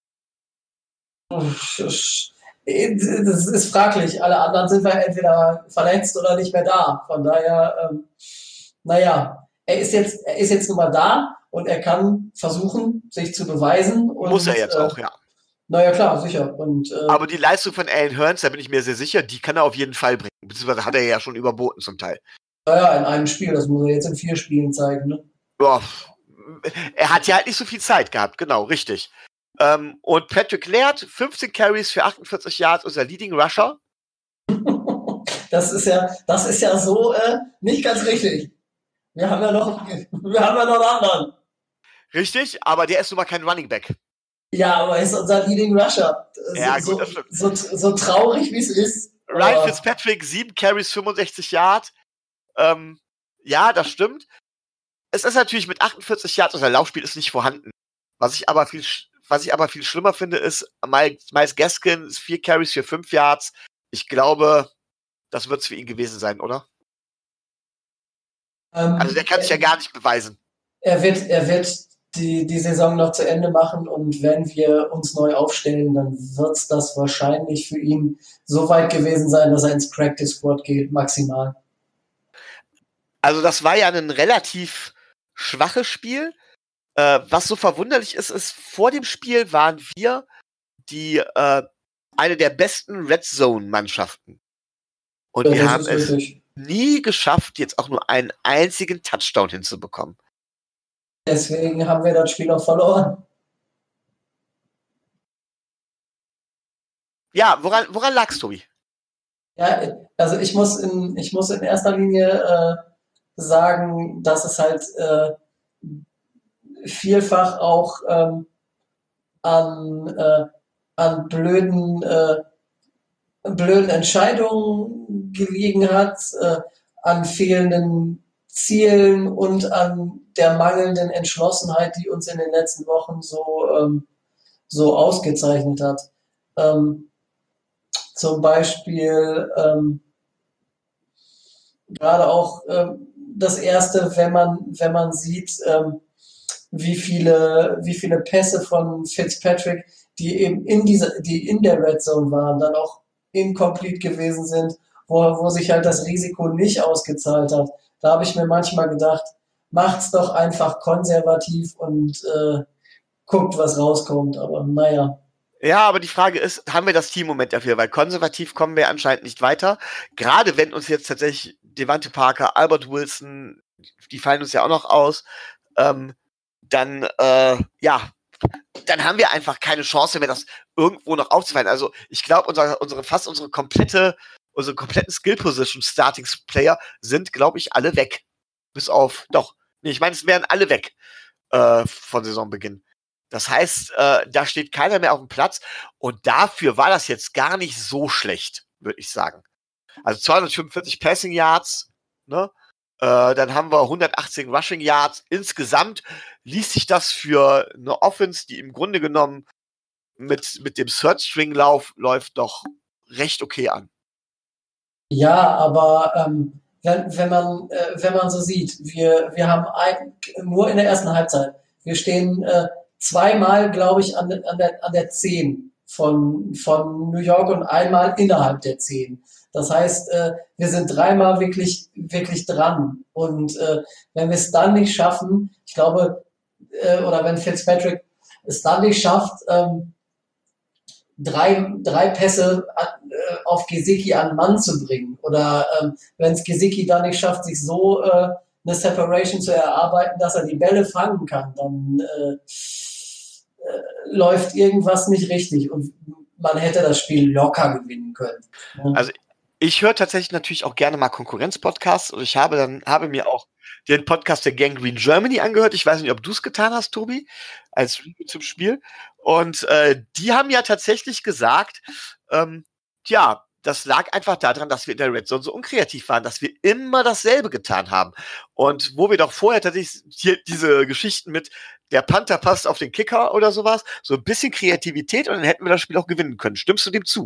Das ist fraglich. Alle anderen sind wir entweder verletzt oder nicht mehr da. Von daher, ähm, naja, er ist jetzt, er ist jetzt nun mal da und er kann versuchen, sich zu beweisen. Und, Muss er jetzt äh, auch, ja. Naja, klar, sicher. Und, äh, aber die Leistung von Allen Hurns, da bin ich mir sehr sicher, die kann er auf jeden Fall bringen. Beziehungsweise hat er ja schon überboten zum Teil. Naja, in einem Spiel, das muss er jetzt in vier Spielen zeigen, ne? Ja, er hat ja halt nicht so viel Zeit gehabt, genau, richtig. Ähm, und Patrick Laird, fünfzehn Carries für achtundvierzig Yards, unser Leading Rusher. Das ist ja, das ist ja so äh, nicht ganz richtig. Wir haben ja noch, wir haben ja noch einen anderen. Richtig, aber der ist nun mal kein Running Back. Ja, aber er ist unser Leading Rusher. Ja, so, gut, das so, so, so traurig, wie es ist. Ryan aber Fitzpatrick, sieben Carries, fünfundsechzig Yards. Ähm, ja, das stimmt. Es ist natürlich mit achtundvierzig Yards, unser Laufspiel ist nicht vorhanden. Was ich aber viel, was ich aber viel schlimmer finde, ist, Myles Gaskin ist vier Carries für fünf Yards. Ich glaube, das wird es für ihn gewesen sein, oder? Ähm, also der kann sich ja gar nicht beweisen. Er wird, er wird die, die Saison noch zu Ende machen und wenn wir uns neu aufstellen, dann wird es das wahrscheinlich für ihn so weit gewesen sein, dass er ins Practice Squad geht, maximal. Also das war ja ein relativ schwaches Spiel. Äh, was so verwunderlich ist, ist, vor dem Spiel waren wir die äh, eine der besten Red Zone-Mannschaften. Und das wir haben es richtig. nie geschafft, jetzt auch nur einen einzigen Touchdown hinzubekommen. Deswegen haben wir das Spiel auch verloren. Ja, woran, woran lag's, Tobi? Ja, also ich muss in, ich muss in erster Linie äh, sagen, dass es halt äh, vielfach auch ähm, an, äh, an blöden, äh, blöden Entscheidungen gelegen hat, äh, an fehlenden Zielen und an der mangelnden Entschlossenheit, die uns in den letzten Wochen so, ähm, so ausgezeichnet hat. Ähm, zum Beispiel ähm, gerade auch ähm, das erste, wenn man, wenn man sieht, ähm, wie viele, wie viele Pässe von Fitzpatrick, die eben in dieser, die in der Red Zone waren, dann auch incomplete gewesen sind, wo, wo sich halt das Risiko nicht ausgezahlt hat. Da habe ich mir manchmal gedacht, macht's doch einfach konservativ und äh, guckt, was rauskommt. Aber naja. Ja, aber die Frage ist, haben wir das Team-Moment dafür? Weil konservativ kommen wir anscheinend nicht weiter. Gerade wenn uns jetzt tatsächlich Devante Parker, Albert Wilson, die fallen uns ja auch noch aus, ähm, dann, äh, ja, dann haben wir einfach keine Chance mehr, das irgendwo noch aufzufallen. Also ich glaube, unsere, unsere, fast unsere komplette, unsere kompletten Skill-Position-Startings-Player sind, glaube ich, alle weg. Bis auf, doch, nee, ich meine, es wären alle weg äh, von Saisonbeginn. Das heißt, äh, da steht keiner mehr auf dem Platz und dafür war das jetzt gar nicht so schlecht, würde ich sagen. Also zweihundertfünfundvierzig Passing Yards, ne? Äh, dann haben wir hundertachtzig Rushing Yards. Insgesamt ließ sich das für eine Offense, die im Grunde genommen mit, mit dem Third-String-Lauf läuft, doch recht okay an. Ja, aber ähm, wenn, wenn, man, äh, wenn man so sieht, wir, wir haben ein, nur in der ersten Halbzeit, wir stehen äh, zweimal, glaube ich, an, an, der, an der zehn von, von New York und einmal innerhalb der zehn. Das heißt, äh, wir sind dreimal wirklich, wirklich dran. Und äh, wenn wir es dann nicht schaffen, ich glaube, äh, oder wenn Fitzpatrick es dann nicht schafft, ähm, drei, drei Pässe an, äh, auf Gesicki an Mann zu bringen, oder ähm, wenn es Gesicki dann nicht schafft, sich so äh, eine Separation zu erarbeiten, dass er die Bälle fangen kann, dann äh, äh, läuft irgendwas nicht richtig und man hätte das Spiel locker gewinnen können. Ja. Also ich höre tatsächlich natürlich auch gerne mal Konkurrenz-Podcasts und ich habe dann habe mir auch den Podcast der Gang Green Germany angehört. Ich weiß nicht, ob du es getan hast, Tobi, als Review zum Spiel. Und äh, die haben ja tatsächlich gesagt, ähm, ja, das lag einfach daran, dass wir in der Red Zone so unkreativ waren, dass wir immer dasselbe getan haben. Und wo wir doch vorher tatsächlich hier diese Geschichten mit der Panther passt auf den Kicker oder sowas, so ein bisschen Kreativität und dann hätten wir das Spiel auch gewinnen können. Stimmst du dem zu?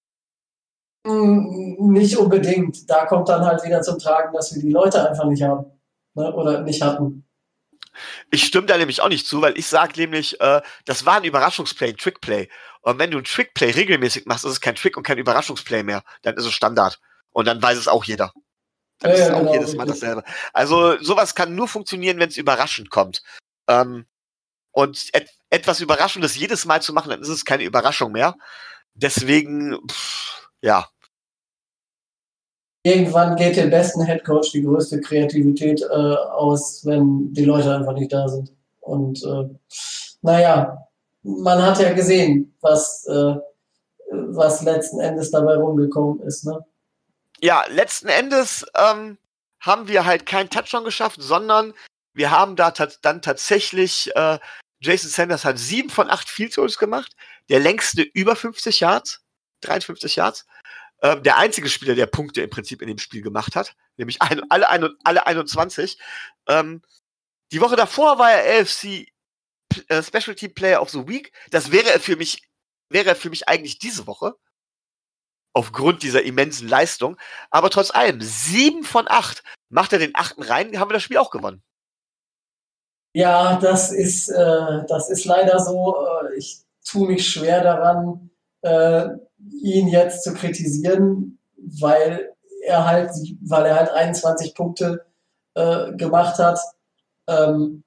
Nicht unbedingt. Da kommt dann halt wieder zum Tragen, dass wir die Leute einfach nicht haben. Ne? Oder nicht hatten. Ich stimme da nämlich auch nicht zu, weil ich sage nämlich, äh, das war ein Überraschungsplay, ein Trickplay. Und wenn du ein Trickplay regelmäßig machst, ist es kein Trick und kein Überraschungsplay mehr. Dann ist es Standard. Und dann weiß es auch jeder. Dann Ja, ist es ja, auch genau, jedes Mal richtig. dasselbe. Also sowas kann nur funktionieren, wenn es überraschend kommt. Ähm, und et etwas Überraschendes jedes Mal zu machen, dann ist es keine Überraschung mehr. Deswegen, pff, ja. Irgendwann geht dem besten Headcoach die größte Kreativität äh, aus, wenn die Leute einfach nicht da sind. Und äh, naja, man hat ja gesehen, was, äh, was letzten Endes dabei rumgekommen ist. Ne? Ja, letzten Endes ähm, haben wir halt keinen Touchdown geschafft, sondern wir haben da dann tatsächlich, äh, Jason Sanders hat sieben von acht Field Goals gemacht, der längste über fünfzig Yards, dreiundfünfzig Yards. Ähm, der einzige Spieler, der Punkte im Prinzip in dem Spiel gemacht hat, nämlich ein, alle, ein, alle einundzwanzig. Ähm, die Woche davor war er A F C äh, Special Team Player of the Week. Das wäre er für mich, wäre er für mich eigentlich diese Woche. Aufgrund dieser immensen Leistung. Aber trotz allem, sieben von acht. Macht er den achten rein, haben wir das Spiel auch gewonnen. Ja, das ist, äh, das ist leider so. Äh, ich tue mich schwer daran, äh, ihn jetzt zu kritisieren, weil er halt, weil er halt einundzwanzig Punkte äh, gemacht hat. Ähm,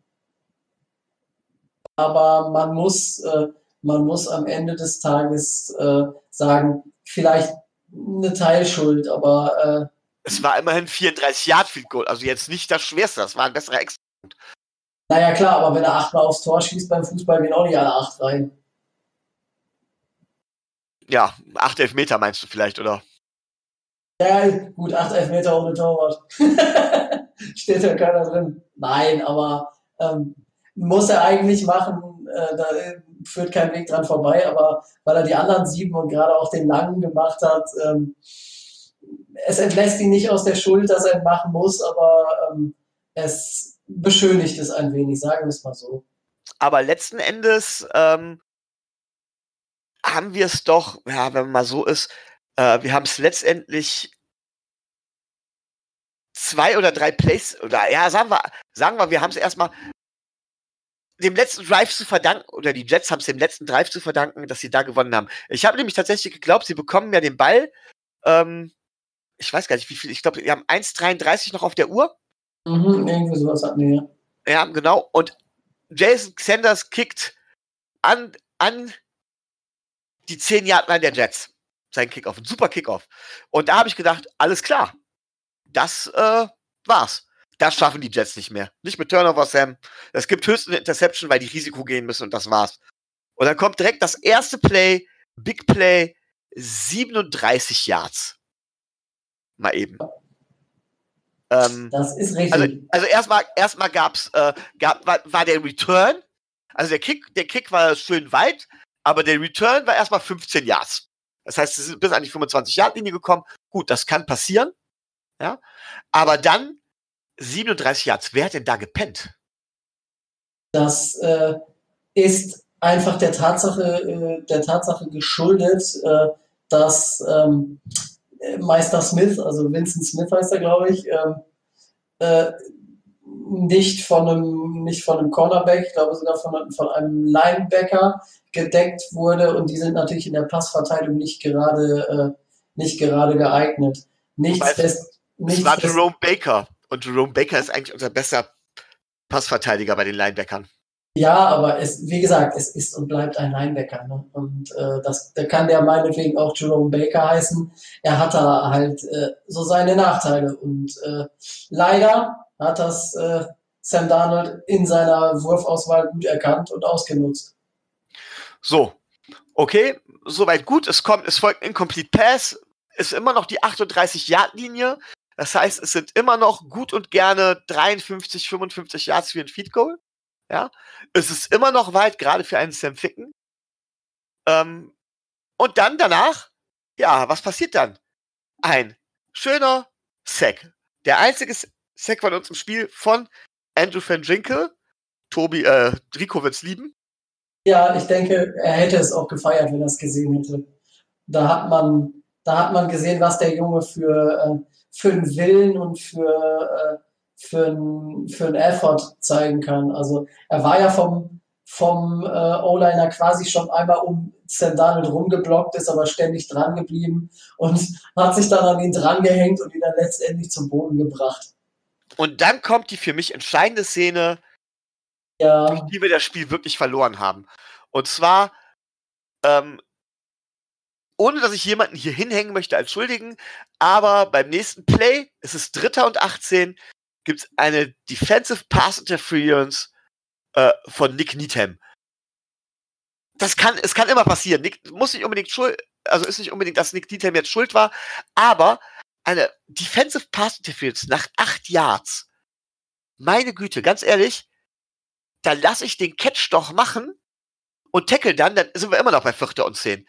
aber man muss, äh, man muss am Ende des Tages äh, sagen, vielleicht eine Teilschuld, aber äh, Es war immerhin vierunddreißig Yard Field Goal, also jetzt nicht das Schwerste, das war ein besserer Extra. naja klar, aber wenn er achtmal aufs Tor schießt beim Fußball, gehen auch nicht alle acht rein. Ja, acht Elfmeter meinst du vielleicht, oder? Ja, gut, acht Elfmeter ohne Torwart. Steht ja keiner drin. Nein, aber ähm, muss er eigentlich machen, äh, da führt kein Weg dran vorbei, aber weil er die anderen sieben und gerade auch den langen gemacht hat, ähm, es entlässt ihn nicht aus der Schuld, dass er ihn machen muss, aber ähm, es beschönigt es ein wenig, sagen wir es mal so. Aber letzten Endes ähm, haben wir es doch, ja, wenn man mal so ist, äh, wir haben es letztendlich zwei oder drei Plays, oder ja, sagen wir, sagen wir, wir haben es erstmal dem letzten Drive zu verdanken, oder die Jets haben es dem letzten Drive zu verdanken, dass sie da gewonnen haben. Ich habe nämlich tatsächlich geglaubt, sie bekommen ja den Ball, ähm, ich weiß gar nicht, wie viel, ich glaube, wir haben eins dreiunddreißig noch auf der Uhr. Mhm, irgendwie sowas hatten wir, ja. Ja, genau, und Jason Sanders kickt an, an die zehn Yard Line der Jets. Sein Kickoff, ein super Kickoff. Und da habe ich gedacht, alles klar, das äh, war's. Das schaffen die Jets nicht mehr. Nicht mit Turnover, Sam. Es gibt höchstens eine Interception, weil die Risiko gehen müssen und das war's. Und dann kommt direkt das erste Play, Big Play, siebenunddreißig Yards. Mal eben. Ähm, Das ist richtig. also also erstmal erstmal gab's, äh, gab, war, war der Return, also der Kick, der Kick war schön weit, aber der Return war erstmal fünfzehn Yards. Das heißt, sie sind bis an die fünfundzwanzig Yard Linie gekommen. Gut, das kann passieren. Ja. Aber dann siebenunddreißig Yards. Wer hat denn da gepennt? Das äh, ist einfach der Tatsache, äh, der Tatsache geschuldet, äh, dass ähm, Meister Smith, also Vincent Smith heißt er, glaube ich, ähm, äh, nicht von einem, nicht von einem Cornerback, ich glaube sogar von, von einem Linebacker gedeckt wurde und die sind natürlich in der Passverteilung nicht gerade, äh, nicht gerade geeignet. Nichtsdestotrotz. Es war Jerome Baker und Jerome Baker ist eigentlich unser bester Passverteidiger bei den Linebackern. Ja, aber es, wie gesagt, es ist und bleibt ein Linebacker. Ne? Und äh, das, da kann der meinetwegen auch Jerome Baker heißen. Er hat da halt äh, so seine Nachteile. Und äh, leider hat das äh, Sam Darnold in seiner Wurfauswahl gut erkannt und ausgenutzt. So, okay, soweit gut. Es kommt, es folgt ein Incomplete Pass, ist immer noch die achtunddreißig Yard Linie. Das heißt, es sind immer noch gut und gerne dreiundfünfzig, fünfundfünfzig Yards für ein Field Goal. Ja, es ist immer noch weit, gerade für einen Sam Ficken. Ähm, und dann danach, ja, was passiert dann? Ein schöner Sack. Der einzige Sack von uns im Spiel von Andrew Van Ginkel. Tobi, äh, Rico wird's lieben. Ja, ich denke, er hätte es auch gefeiert, wenn er es gesehen hätte. Da hat man, da hat man gesehen, was der Junge für, äh, für einen Willen und für, äh, für ein, für ein Effort zeigen kann. Also er war ja vom, vom äh, O-Liner quasi schon einmal um Sam Darnold rumgeblockt, ist aber ständig dran geblieben und hat sich dann an ihn drangehängt und ihn dann letztendlich zum Boden gebracht. Und dann kommt die für mich entscheidende Szene, Ja. durch die wir das Spiel wirklich verloren haben. Und zwar, ähm, ohne dass ich jemanden hier hinhängen möchte als Schuldigen, aber beim nächsten Play, es ist Dritter und achtzehn, gibt es eine Defensive Pass Interference äh, von Nick Needham. Das kann, es kann immer passieren. Nick muss nicht unbedingt schuld, also ist nicht unbedingt, dass Nick Needham jetzt schuld war, aber eine Defensive Pass Interference nach acht Yards. Meine Güte, ganz ehrlich, da lasse ich den Catch doch machen und tackle dann, dann sind wir immer noch bei Vierter und Zehn.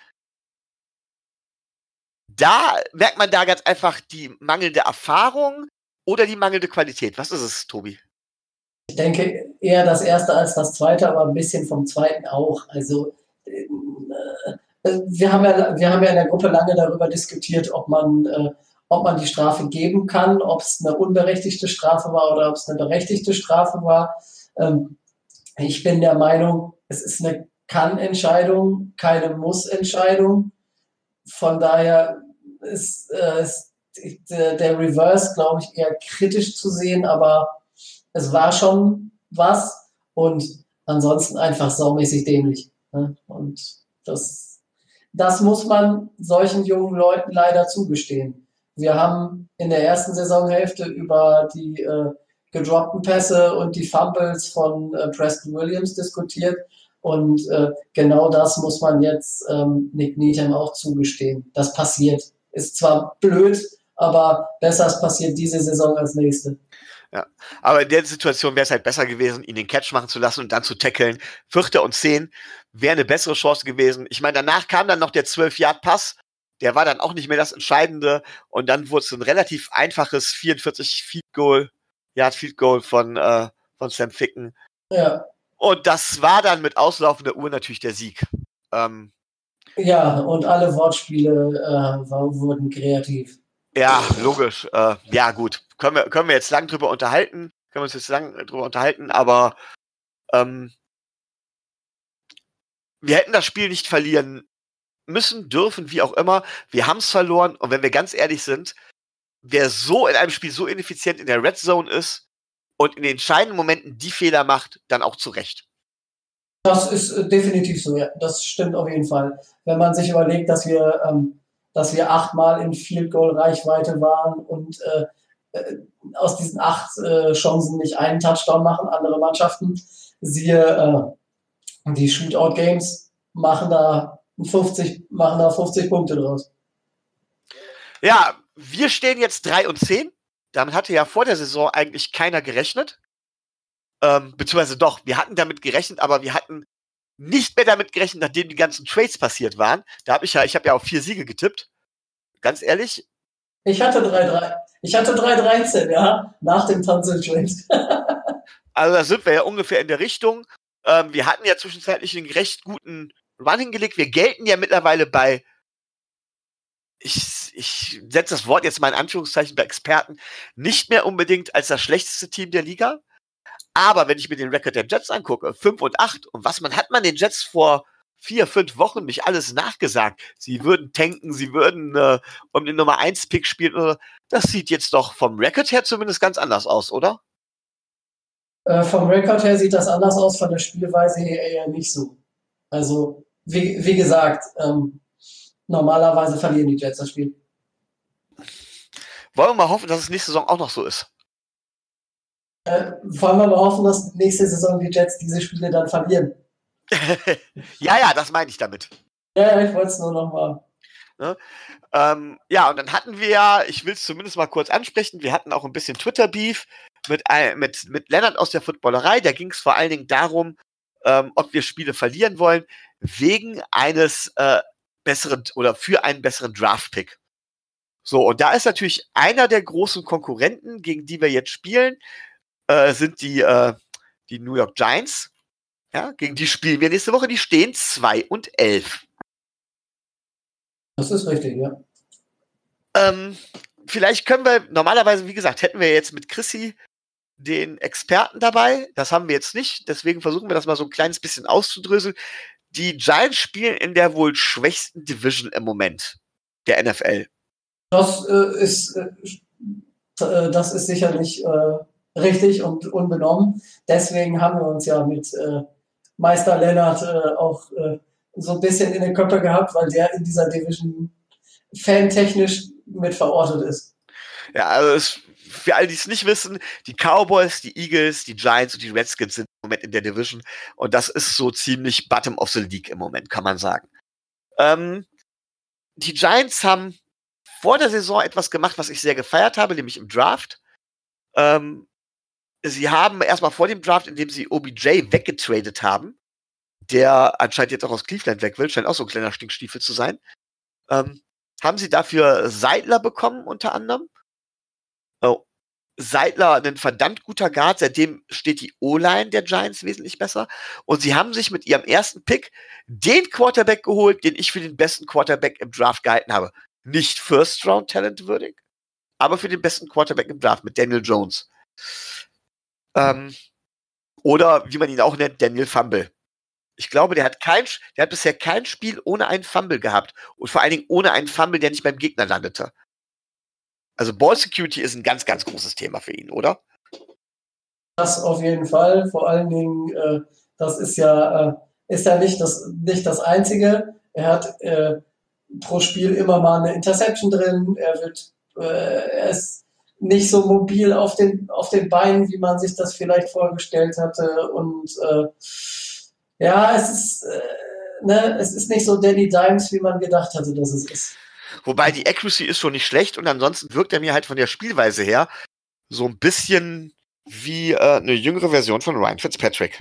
Da merkt man da ganz einfach die mangelnde Erfahrung oder die mangelnde Qualität. Was ist es, Tobi? Ich denke eher das erste als das zweite, aber ein bisschen vom zweiten auch. Also äh, wir haben ja, wir haben ja in der Gruppe lange darüber diskutiert, ob man, äh, ob man die Strafe geben kann, ob es eine unberechtigte Strafe war oder ob es eine berechtigte Strafe war. Ähm, ich bin der Meinung, es ist eine Kann-Entscheidung, keine Muss-Entscheidung. Von daher ist, äh, ist der Reverse, glaube ich, eher kritisch zu sehen, aber es war schon was und ansonsten einfach saumäßig dämlich. Ne? Und das, das muss man solchen jungen Leuten leider zugestehen. Wir haben in der ersten Saisonhälfte über die äh, gedroppten Pässe und die Fumbles von äh, Preston Williams diskutiert und äh, genau das muss man jetzt ähm, Nick Needham auch zugestehen. Das passiert. Ist zwar blöd, aber besser es passiert diese Saison als nächste. Ja, aber in der Situation wäre es halt besser gewesen, ihn den Catch machen zu lassen und dann zu tackeln. Vierter und Zehn wäre eine bessere Chance gewesen. Ich meine, danach kam dann noch der zwölf-Yard-Pass. Der war dann auch nicht mehr das Entscheidende. Und dann wurde es ein relativ einfaches vierundvierzig-Field-Goal, Yard-Field-Goal von, äh, von Sam Ficken. Ja. Und das war dann mit auslaufender Uhr natürlich der Sieg. Ähm, ja, und alle Wortspiele äh, war, wurden kreativ. Ja, logisch. Äh, ja, gut. Können wir, können wir jetzt lang drüber unterhalten. Können wir uns jetzt lang drüber unterhalten, aber ähm, wir hätten das Spiel nicht verlieren müssen, dürfen, wie auch immer. Wir haben es verloren und wenn wir ganz ehrlich sind, wer so in einem Spiel so ineffizient in der Red Zone ist und in den entscheidenden Momenten die Fehler macht, dann auch zu Recht. Das ist äh, definitiv so, ja. Das stimmt auf jeden Fall. Wenn man sich überlegt, dass wir, ähm, dass wir achtmal in Field Goal Reichweite waren und äh, äh, aus diesen acht äh, Chancen nicht einen Touchdown machen, andere Mannschaften, siehe äh, die Shootout Games machen da fünfzig, machen da fünfzig Punkte draus. Ja, wir stehen jetzt drei und zehn. Damit hatte ja vor der Saison eigentlich keiner gerechnet. Ähm, beziehungsweise doch, wir hatten damit gerechnet, aber wir hatten nicht mehr damit gerechnet, nachdem die ganzen Trades passiert waren. Da habe ich ja, ich habe ja auf vier Siege getippt. Ganz ehrlich. Ich hatte drei drei. Ich hatte drei dreizehn, ja, nach dem Tanzel-Trade. Also da sind wir ja ungefähr in der Richtung. Ähm, wir hatten ja zwischenzeitlich einen recht guten Run hingelegt. Wir gelten ja mittlerweile bei, ich, ich setze das Wort jetzt mal in Anführungszeichen bei Experten, nicht mehr unbedingt als das schlechteste Team der Liga. Aber wenn ich mir den Rekord der Jets angucke, fünf und acht, und was man hat man den Jets vor vier, fünf Wochen nicht alles nachgesagt. Sie würden tanken, sie würden äh, um den Nummer eins Pick spielen. Das sieht jetzt doch vom Rekord her zumindest ganz anders aus, oder? Äh, vom Rekord her sieht das anders aus, von der Spielweise her eher nicht so. Also, wie, wie gesagt, ähm, normalerweise verlieren die Jets das Spiel. Wollen wir mal hoffen, dass es nächste Saison auch noch so ist. Äh, wollen wir mal hoffen, dass nächste Saison die Jets diese Spiele dann verlieren. ja, ja, das meine ich damit. Ja, ich wollte es nur noch mal. Ne? Ähm, ja, und dann hatten wir ja, ich will es zumindest mal kurz ansprechen, wir hatten auch ein bisschen Twitter-Beef mit, mit, mit Lennart aus der Footballerei. Da ging es vor allen Dingen darum, ähm, ob wir Spiele verlieren wollen, wegen eines äh, besseren oder für einen besseren Draft-Pick. So, und da ist natürlich einer der großen Konkurrenten, gegen die wir jetzt spielen, äh, sind die, äh, die New York Giants. Ja, gegen die spielen wir nächste Woche. Die stehen zwei und elf. Das ist richtig, ja. Ähm, vielleicht können wir, normalerweise, wie gesagt, hätten wir jetzt mit Chrissy den Experten dabei. Das haben wir jetzt nicht. Deswegen versuchen wir das mal so ein kleines bisschen auszudröseln. Die Giants spielen in der wohl schwächsten Division im Moment der N F L. Das äh, ist äh, das ist sicherlich äh, richtig und unbenommen. Deswegen haben wir uns ja mit äh, Meister Lennart äh, auch äh, so ein bisschen in den Köpfe gehabt, weil der in dieser Division fantechnisch mit verortet ist. Ja, also es, für alle, die es nicht wissen, die Cowboys, die Eagles, die Giants und die Redskins sind im Moment in der Division und das ist so ziemlich Bottom of the League im Moment, kann man sagen. Ähm, die Giants haben vor der Saison etwas gemacht, was ich sehr gefeiert habe, nämlich im Draft. Ähm, sie haben erstmal vor dem Draft, indem sie O B J weggetradet haben, der anscheinend jetzt auch aus Cleveland weg will, scheint auch so ein kleiner Stinkstiefel zu sein, ähm, haben sie dafür Seidler bekommen, unter anderem. Oh, Seidler, ein verdammt guter Guard, seitdem steht die O-Line der Giants wesentlich besser. Und sie haben sich mit ihrem ersten Pick den Quarterback geholt, den ich für den besten Quarterback im Draft gehalten habe. Nicht First-Round-Talent würdig, aber für den besten Quarterback im Draft mit Daniel Jones. Ähm, oder wie man ihn auch nennt, Daniel Fumble. Ich glaube, der hat kein, der hat bisher kein Spiel ohne einen Fumble gehabt. Und vor allen Dingen ohne einen Fumble, der nicht beim Gegner landete. Also Ball Security ist ein ganz, ganz großes Thema für ihn, oder? Das auf jeden Fall. Vor allen Dingen, äh, das ist ja, äh, ist ja nicht das, nicht das Einzige. Er hat äh, pro Spiel immer mal eine Interception drin. Er wird, äh, er ist nicht so mobil auf den, auf den Beinen, wie man sich das vielleicht vorgestellt hatte. Und äh, ja, es ist, äh, ne, es ist nicht so Danny Dimes, wie man gedacht hatte, dass es ist. Wobei die Accuracy ist schon nicht schlecht und ansonsten wirkt er mir halt von der Spielweise her so ein bisschen wie äh, eine jüngere Version von Ryan Fitzpatrick.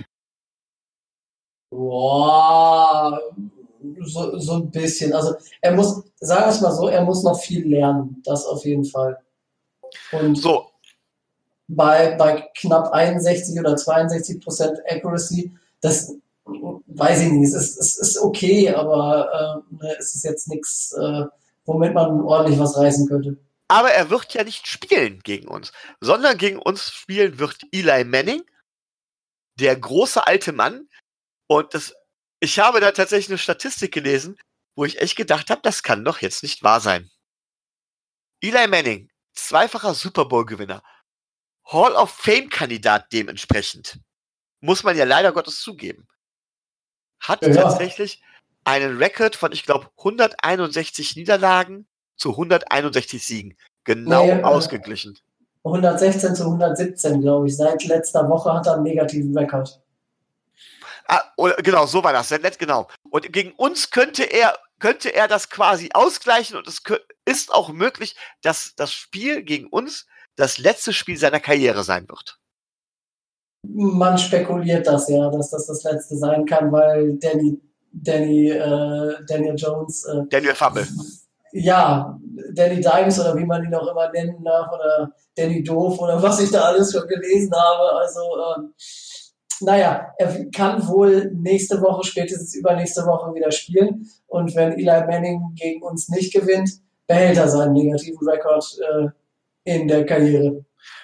Boah, so, so ein bisschen. Also er muss, sagen wir es mal so, er muss noch viel lernen. Das auf jeden Fall. Und So, bei, bei knapp einundsechzig oder zweiundsechzig Prozent Accuracy, das weiß ich nicht, es ist, es ist okay, aber äh, es ist jetzt nichts, äh, womit man ordentlich was reißen könnte. aber er wird ja nicht spielen gegen uns, sondern gegen uns spielen wird Eli Manning, der große alte Mann. Und das, ich habe da tatsächlich eine Statistik gelesen, wo ich echt gedacht habe, das kann doch jetzt nicht wahr sein. Eli Manning, zweifacher Super Bowl-Gewinner, Hall of Fame-Kandidat dementsprechend, muss man ja leider Gottes zugeben, hat Ja. tatsächlich einen Rekord von, ich glaube, hunderteinundsechzig Niederlagen zu hunderteinundsechzig Siegen. Genau Nee, äh, ausgeglichen. hundertsechzehn zu hundertsiebzehn, glaube ich. Seit letzter Woche hat er einen negativen Rekord. Ah, oder, genau, so war das. Nett, genau. Und gegen uns könnte er, könnte er das quasi ausgleichen und es kö- ist auch möglich, dass das Spiel gegen uns das letzte Spiel seiner Karriere sein wird. Man spekuliert das ja, dass das das letzte sein kann, weil Danny, Danny, äh, Daniel Jones, äh, Daniel Fumble. ja, Danny Dimes oder wie man ihn auch immer nennen darf oder Danny Doof oder was ich da alles schon gelesen habe. Also, ähm, naja, er kann wohl nächste Woche, spätestens übernächste Woche wieder spielen. Und wenn Eli Manning gegen uns nicht gewinnt, behält er seinen negativen Rekord äh, in der Karriere.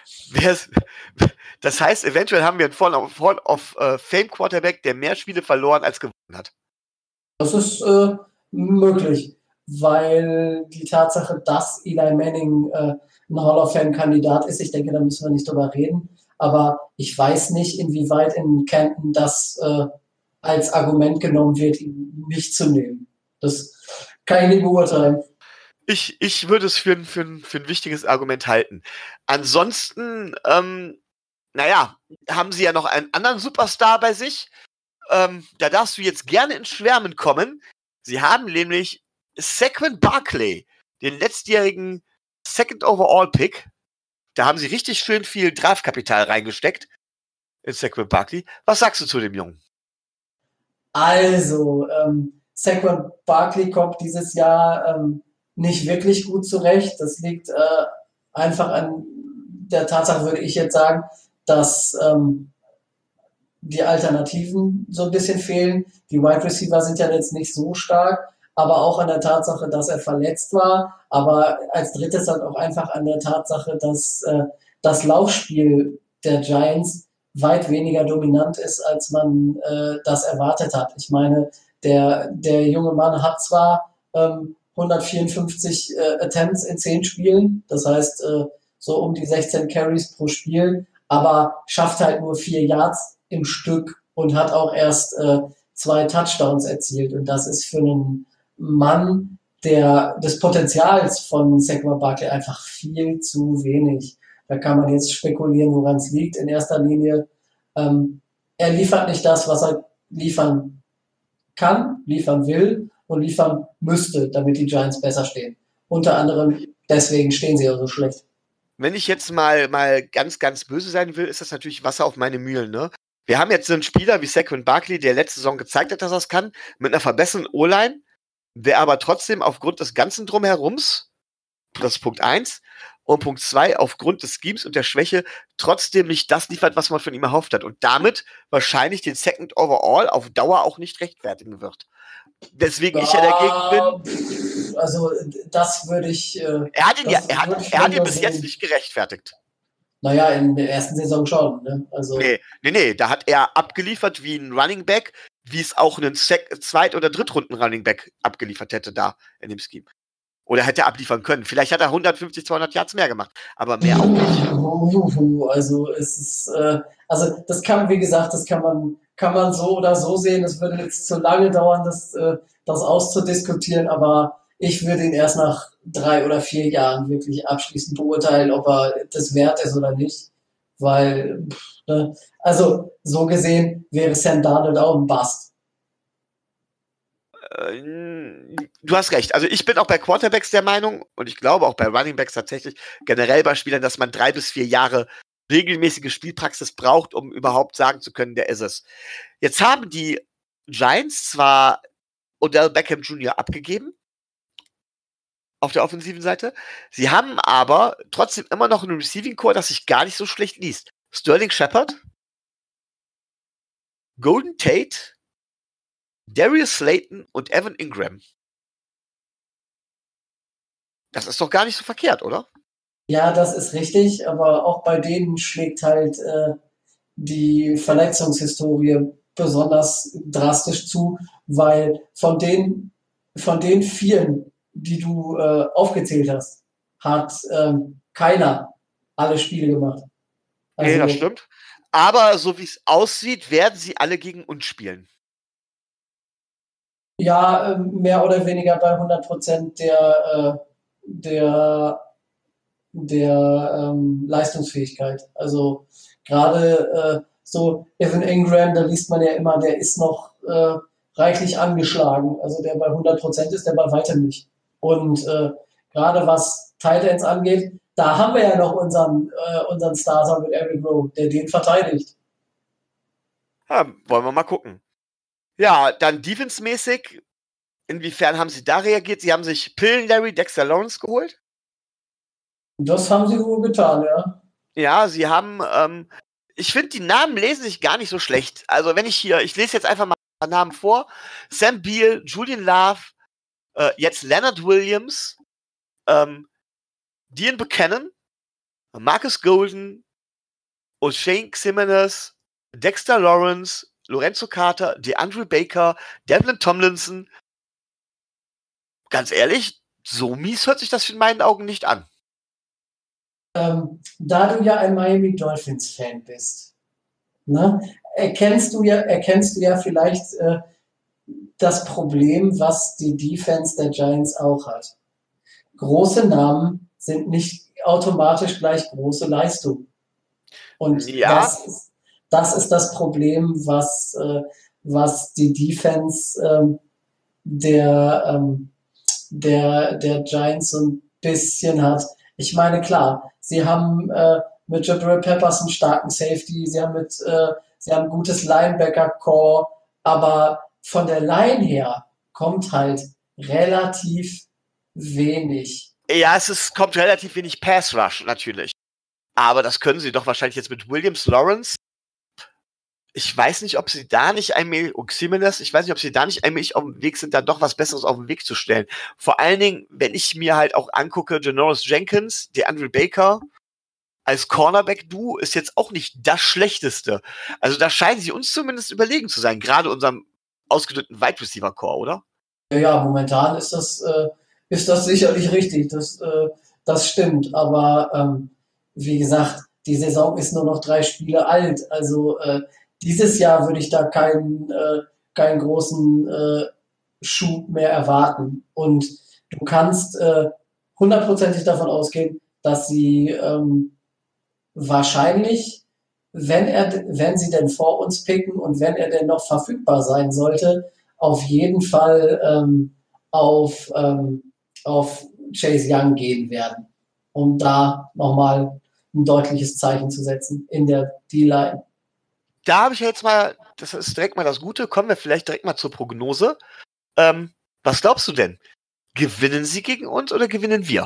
Das heißt, eventuell haben wir einen Fall of, Fall of uh, Fame Quarterback, der mehr Spiele verloren als gewonnen hat. Das ist äh, möglich, weil die Tatsache, dass Eli Manning äh, ein Hall of Fame-Kandidat ist, ich denke, da müssen wir nicht drüber reden. Aber ich weiß nicht, inwieweit in Canton das äh, als Argument genommen wird, ihn nicht zu nehmen. Das kann ich nicht beurteilen. Ich, ich würde es für ein, für, ein, für ein wichtiges Argument halten. Ansonsten, ähm, naja, haben sie ja noch einen anderen Superstar bei sich. Ähm, da darfst du jetzt gerne ins Schwärmen kommen. Sie haben nämlich Saquon Barkley, den letztjährigen Second Overall Pick. Da haben sie richtig schön viel Draftkapital reingesteckt in Saquon Barkley. Was sagst du zu dem Jungen? Also, ähm, Saquon Barkley kommt dieses Jahr ähm, nicht wirklich gut zurecht. Das liegt äh, einfach an der Tatsache, würde ich jetzt sagen, dass ähm, die Alternativen so ein bisschen fehlen. Die Wide Receiver sind ja jetzt nicht so stark, aber auch an der Tatsache, dass er verletzt war. Aber als drittes halt auch einfach an der Tatsache, dass äh, das Laufspiel der Giants weit weniger dominant ist, als man äh, das erwartet hat. Ich meine, der, der junge Mann hat zwar ähm, hundertvierundfünfzig äh, Attempts in zehn Spielen, das heißt äh, so um die sechzehn Carries pro Spiel, aber schafft halt nur vier Yards im Stück und hat auch erst äh, zwei Touchdowns erzielt. Und das ist für einen Mann der des Potenzials von Saquon Barkley einfach viel zu wenig. Da kann man jetzt spekulieren, woran es liegt. In erster Linie, ähm, er liefert nicht das, was er liefern kann, liefern will und liefern müsste, damit die Giants besser stehen. Unter anderem deswegen stehen sie ja so schlecht. Wenn ich jetzt mal, mal ganz, ganz böse sein will, ist das natürlich Wasser auf meine Mühlen, ne? Wir haben jetzt einen Spieler wie Saquon Barkley, der letzte Saison gezeigt hat, dass er es kann, mit einer verbesserten O-Line, der aber trotzdem aufgrund des ganzen Drumherums, das ist Punkt eins, und Punkt zwei, aufgrund des Schemes und der Schwäche trotzdem nicht das liefert, was man von ihm erhofft hat und damit wahrscheinlich den Second Overall auf Dauer auch nicht rechtfertigen wird. Deswegen ich ja dagegen bin. Also das würde ich... Äh, er hat ihn, ja, er hat, er hat ihn bis jetzt nicht gerechtfertigt. Naja, in der ersten Saison schon. Ne? Also nee, nee, nee, da hat er abgeliefert wie ein Running Back, wie es auch ein Zweit- oder Drittrunden-Running Back abgeliefert hätte da in dem Scheme. Oder hätte er abliefern können. Vielleicht hat er hundertfünfzig, zweihundert Yards mehr gemacht, aber mehr auch nicht. Also es ist, äh, also das kann, wie gesagt, das kann man, kann man so oder so sehen. Es würde jetzt zu lange dauern, das, äh, das auszudiskutieren, aber ich würde ihn erst nach drei oder vier Jahren wirklich abschließend beurteilen, ob er das wert ist oder nicht. Weil, pff, ne? Also so gesehen wäre Sam Darnold auch ein Bust. Du hast recht. Also ich bin auch bei Quarterbacks der Meinung und ich glaube auch bei Runningbacks tatsächlich generell bei Spielern, dass man drei bis vier Jahre regelmäßige Spielpraxis braucht, um überhaupt sagen zu können, der ist es. Jetzt haben die Giants zwar Odell Beckham Junior abgegeben auf der offensiven Seite, sie haben aber trotzdem immer noch einen Receiving Core, das sich gar nicht so schlecht liest. Sterling Shepard, Golden Tate, Darius Slayton und Evan Ingram. Das ist doch gar nicht so verkehrt, oder? Ja, das ist richtig, aber auch bei denen schlägt halt äh, die Verletzungshistorie besonders drastisch zu, weil von den, von den vielen, die du äh, aufgezählt hast, hat ähm, keiner alle Spiele gemacht. Also, nee, das stimmt. Aber so wie es aussieht, werden sie alle gegen uns spielen. Ja, mehr oder weniger bei hundert Prozent der, der, der ähm, Leistungsfähigkeit. Also gerade äh, so Evan Ingram, da liest man ja immer, der ist noch äh, reichlich angeschlagen. Also der bei hundert Prozent ist, der bei weitem nicht. Und äh, gerade was Tight Ends angeht, da haben wir ja noch unseren, äh, unseren Starter mit Eric Rowe, der den verteidigt. Ja, wollen wir mal gucken. Ja, dann defense-mäßig, inwiefern haben sie da reagiert? Sie haben sich Pillen Larry, Dexter Lawrence geholt? Das haben sie wohl getan, ja. Ja, sie haben, ähm, ich finde, die Namen lesen sich gar nicht so schlecht. Also wenn ich hier, ich lese jetzt einfach mal Namen vor. Sam Beal, Julian Love, äh, jetzt Leonard Williams, ähm, Dean Buchanan, Marcus Golden, O'Shane Ximenez, Dexter Lawrence, Lorenzo Carter, DeAndre Baker, Devlin Tomlinson. Ganz ehrlich, so mies hört sich das in meinen Augen nicht an. Ähm, da du ja ein Miami Dolphins-Fan bist, ne, erkennst du ja, erkennst du ja vielleicht äh, das Problem, was die Defense der Giants auch hat. Große Namen sind nicht automatisch gleich große Leistung. Und ja. das, ist, das ist das Problem, was, äh, was die Defense ähm, der, ähm, der, der Giants so ein bisschen hat. Ich meine, klar, sie haben äh, mit Jabril Peppers einen starken Safety, sie haben mit, äh, sie haben ein gutes Linebacker-Core, aber von der Line her kommt halt relativ wenig. Ja, es ist, kommt relativ wenig Pass-Rush, natürlich. Aber das können sie doch wahrscheinlich jetzt mit Williams Lawrence. Ich weiß nicht, ob sie da nicht allmählich, oh, Ximenez, ich weiß nicht, ob sie da nicht allmählich auf dem Weg sind, da doch was Besseres auf den Weg zu stellen. Vor allen Dingen, wenn ich mir halt auch angucke, Janoris Jenkins, DeAndre Baker, als Cornerback-Duo ist jetzt auch nicht das Schlechteste. Also da scheinen sie uns zumindest überlegen zu sein, gerade unserem ausgedünnten Wide Receiver Core, oder? Ja, ja, momentan ist das, äh, ist das sicherlich richtig. Das, äh, das stimmt. Aber ähm, wie gesagt, die Saison ist nur noch drei Spiele alt. Also äh, dieses Jahr würde ich da keinen, äh, keinen großen äh, Schub mehr erwarten. Und du kannst äh, hundertprozentig davon ausgehen, dass sie ähm, wahrscheinlich, wenn er, wenn sie denn vor uns picken und wenn er denn noch verfügbar sein sollte, auf jeden Fall ähm, auf, ähm, auf Chase Young gehen werden, um da nochmal ein deutliches Zeichen zu setzen in der D-Line. Da habe ich ja jetzt mal, das ist direkt mal das Gute, kommen wir vielleicht direkt mal zur Prognose. Ähm, was glaubst du denn? Gewinnen sie gegen uns oder gewinnen wir?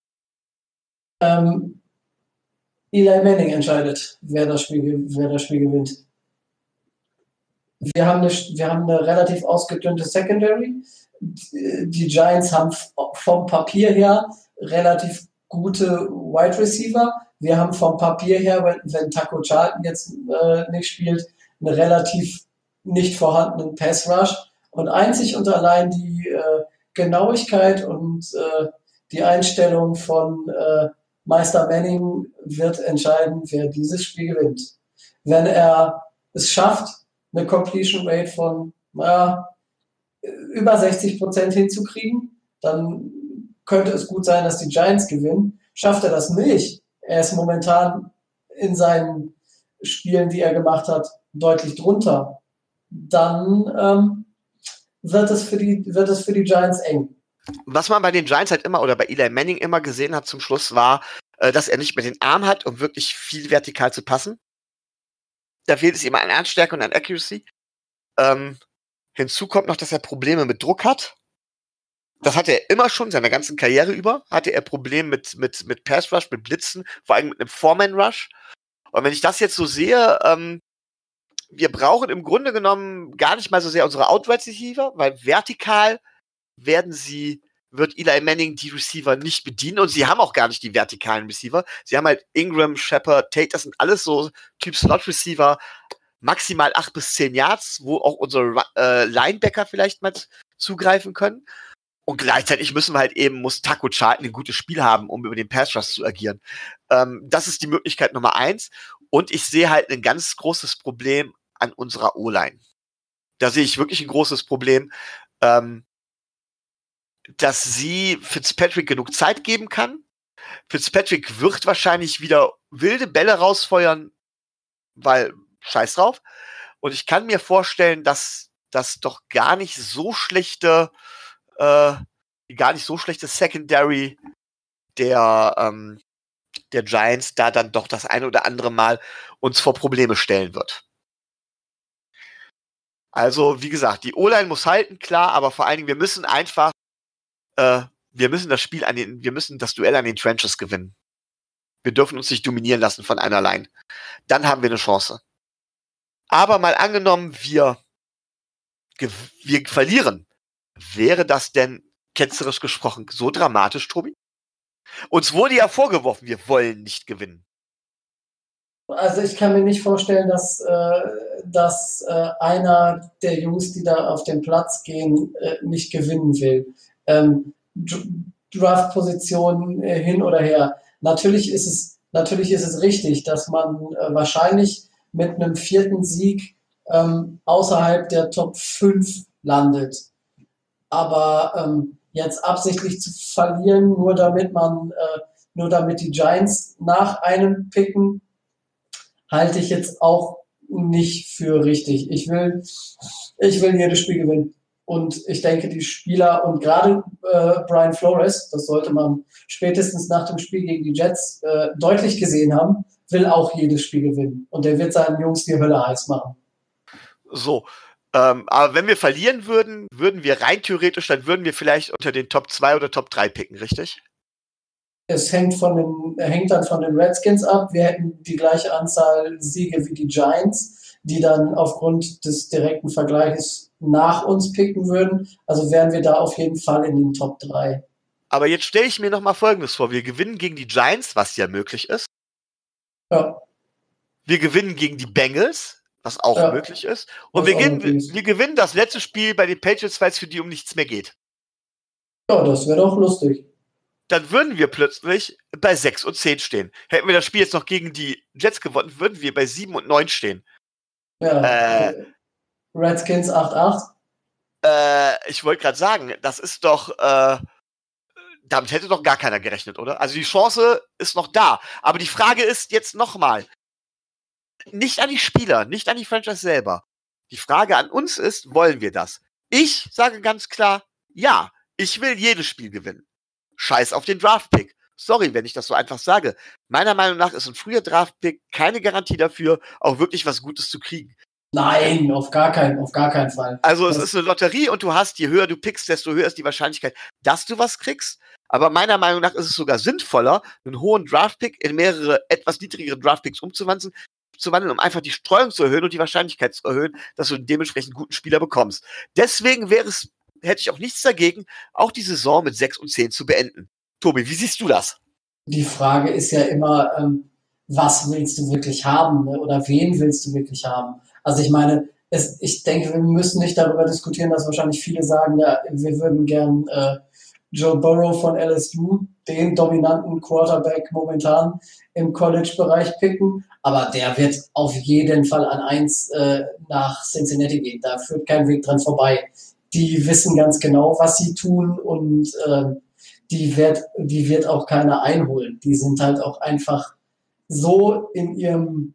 Ähm, Eli Manning entscheidet, wer das Spiel, wer das Spiel gewinnt. Wir haben, eine, wir haben eine relativ ausgedünnte Secondary. Die Giants haben vom Papier her relativ gute Wide Receiver. Wir haben vom Papier her, wenn, wenn Taco Charlton jetzt äh, nicht spielt, einen relativ nicht vorhandenen Pass Rush. Und einzig und allein die äh, Genauigkeit und äh, die Einstellung von äh, Meister Manning wird entscheiden, wer dieses Spiel gewinnt. Wenn er es schafft, eine Completion Rate von naja, über sechzig Prozent hinzukriegen, dann könnte es gut sein, dass die Giants gewinnen. Schafft er das nicht? Er ist momentan in seinen Spielen, die er gemacht hat, deutlich drunter. Dann ähm, wird es für die, wird es für die Giants eng. Was man bei den Giants halt immer oder bei Eli Manning immer gesehen hat zum Schluss war, äh, dass er nicht mehr den Arm hat, um wirklich viel vertikal zu passen. Da fehlt es ihm an Ernststärke und an Accuracy. Ähm, hinzu kommt noch, dass er Probleme mit Druck hat. Das hatte er immer schon, seine ganzen Karriere über, hatte er Probleme mit, mit, mit Pass Rush, mit Blitzen, vor allem mit einem Four-Man Rush. Und wenn ich das jetzt so sehe, ähm, wir brauchen im Grunde genommen gar nicht mal so sehr unsere Outright Receiver, weil vertikal werden sie, wird Eli Manning die Receiver nicht bedienen und sie haben auch gar nicht die vertikalen Receiver. Sie haben halt Ingram, Shepard, Tate, das sind alles so Typ Slot Receiver, maximal acht bis zehn Yards, wo auch unsere äh, Linebacker vielleicht mal zugreifen können. Und gleichzeitig müssen wir halt eben, muss Taco Charlton ein gutes Spiel haben, um über den Pass Rush zu agieren. Ähm, das ist die Möglichkeit Nummer eins. Und ich sehe halt ein ganz großes Problem an unserer O-Line. Da sehe ich wirklich ein großes Problem, ähm, dass sie Fitzpatrick genug Zeit geben kann. Fitzpatrick wird wahrscheinlich wieder wilde Bälle rausfeuern, weil scheiß drauf. Und ich kann mir vorstellen, dass das doch gar nicht so schlechte Äh, gar nicht so schlechte Secondary der, ähm, der Giants da dann doch das eine oder andere Mal uns vor Probleme stellen wird. Also, wie gesagt, die O-Line muss halten, klar, aber vor allen Dingen, wir müssen einfach, äh, wir müssen das Spiel an den, wir müssen das Duell an den Trenches gewinnen. Wir dürfen uns nicht dominieren lassen von einer Line. Dann haben wir eine Chance. Aber mal angenommen, wir, wir verlieren. Wäre das denn, ketzerisch gesprochen, so dramatisch, Tobi? Uns wurde ja vorgeworfen, wir wollen nicht gewinnen. Also ich kann mir nicht vorstellen, dass, äh, dass äh, einer der Jungs, die da auf den Platz gehen, äh, nicht gewinnen will. Ähm, Draft-Position äh, hin oder her. Natürlich ist es, natürlich ist es richtig, dass man äh, wahrscheinlich mit einem vierten Sieg ähm, außerhalb der Top fünf landet. Aber ähm, jetzt absichtlich zu verlieren, nur damit man, äh, nur damit die Giants nach einem picken, halte ich jetzt auch nicht für richtig. Ich will, ich will jedes Spiel gewinnen. Und ich denke, die Spieler und gerade äh, Brian Flores, das sollte man spätestens nach dem Spiel gegen die Jets äh, deutlich gesehen haben, will auch jedes Spiel gewinnen. Und der wird seinen Jungs die Hölle heiß machen. So. Ähm, aber wenn wir verlieren würden, würden wir rein theoretisch, dann würden wir vielleicht unter den Top zwei oder Top drei picken, richtig? Es hängt, von den, hängt dann von den Redskins ab. Wir hätten die gleiche Anzahl Siege wie die Giants, die dann aufgrund des direkten Vergleiches nach uns picken würden. Also wären wir da auf jeden Fall in den Top drei. Aber jetzt stelle ich mir noch mal Folgendes vor. Wir gewinnen gegen die Giants, was ja möglich ist. Ja. Wir gewinnen gegen die Bengals, was auch Ja. möglich ist. Und Was wir, auch gehen, möglich ist. wir gewinnen das letzte Spiel bei den Patriots, weil es für die um nichts mehr geht. Ja, das wäre doch lustig. Dann würden wir plötzlich bei sechs und zehn stehen. Hätten wir das Spiel jetzt noch gegen die Jets gewonnen, würden wir bei sieben und neun stehen. Ja. Äh, Redskins acht acht. äh, ich wollte gerade sagen, das ist doch, äh, damit hätte doch gar keiner gerechnet, oder? Also die Chance ist noch da. Aber die Frage ist jetzt nochmal, nicht an die Spieler, nicht an die Franchise selber. Die Frage an uns ist, wollen wir das? Ich sage ganz klar, ja, ich will jedes Spiel gewinnen. Scheiß auf den Draft-Pick. Sorry, wenn ich das so einfach sage. Meiner Meinung nach ist ein früher Draft-Pick keine Garantie dafür, auch wirklich was Gutes zu kriegen. Nein, auf gar keinen, auf gar keinen Fall. Also es Das- ist eine Lotterie und du hast, je höher du pickst, desto höher ist die Wahrscheinlichkeit, dass du was kriegst. Aber meiner Meinung nach ist es sogar sinnvoller, einen hohen Draft-Pick in mehrere etwas niedrigere Draft-Picks umzuwandeln, zu wandeln, um einfach die Streuung zu erhöhen und die Wahrscheinlichkeit zu erhöhen, dass du dementsprechend einen guten Spieler bekommst. Deswegen wäre es, hätte ich auch nichts dagegen, auch die Saison mit sechs und zehn zu beenden. Tobi, wie siehst du das? Die Frage ist ja immer, ähm, was willst du wirklich haben, ne? Oder wen willst du wirklich haben? Also ich meine, es, ich denke, wir müssen nicht darüber diskutieren, dass wahrscheinlich viele sagen, ja, wir würden gern äh, Joe Burrow von L S U, den dominanten Quarterback momentan im College-Bereich picken, aber der wird auf jeden Fall an eins äh, nach Cincinnati gehen. Da führt kein Weg dran vorbei. Die wissen ganz genau, was sie tun und äh, die wird, die wird auch keiner einholen. Die sind halt auch einfach so in ihrem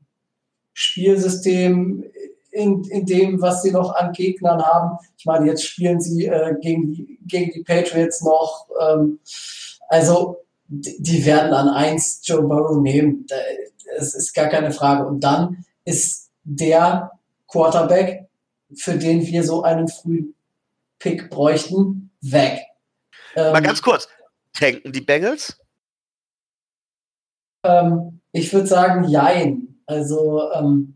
Spielsystem, in, in dem, was sie noch an Gegnern haben. Ich meine, jetzt spielen sie äh, gegen, die, gegen die Patriots noch. Ähm, also, die, die werden an eins Joe Burrow nehmen. Es ist gar keine Frage. Und dann ist der Quarterback, für den wir so einen frühen Pick bräuchten, weg. Mal Ähm, ganz kurz, tanken die Bengals? Ähm, ich würde sagen, jein. Also ähm,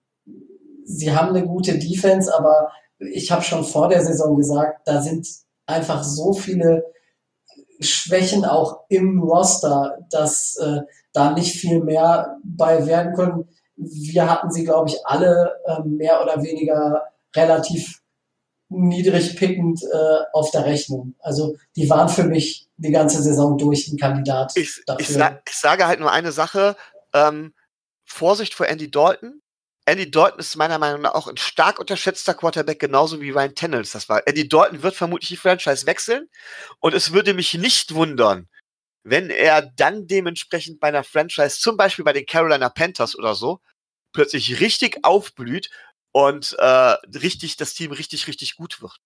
sie haben eine gute Defense, aber ich habe schon vor der Saison gesagt, da sind einfach so viele Schwächen auch im Roster, dass äh, da nicht viel mehr bei werden können. Wir hatten sie, glaube ich, alle äh, mehr oder weniger relativ niedrig pickend äh, auf der Rechnung. Also die waren für mich die ganze Saison durch ein Kandidat Ich, dafür. ich, sag, ich sage halt nur eine Sache, ähm, Vorsicht vor Andy Dalton. Andy Dalton ist meiner Meinung nach auch ein stark unterschätzter Quarterback, genauso wie Ryan Tannehill das war. Andy Dalton wird vermutlich die Franchise wechseln und es würde mich nicht wundern, wenn er dann dementsprechend bei einer Franchise, zum Beispiel bei den Carolina Panthers oder so, plötzlich richtig aufblüht und äh, richtig das Team richtig, richtig gut wird.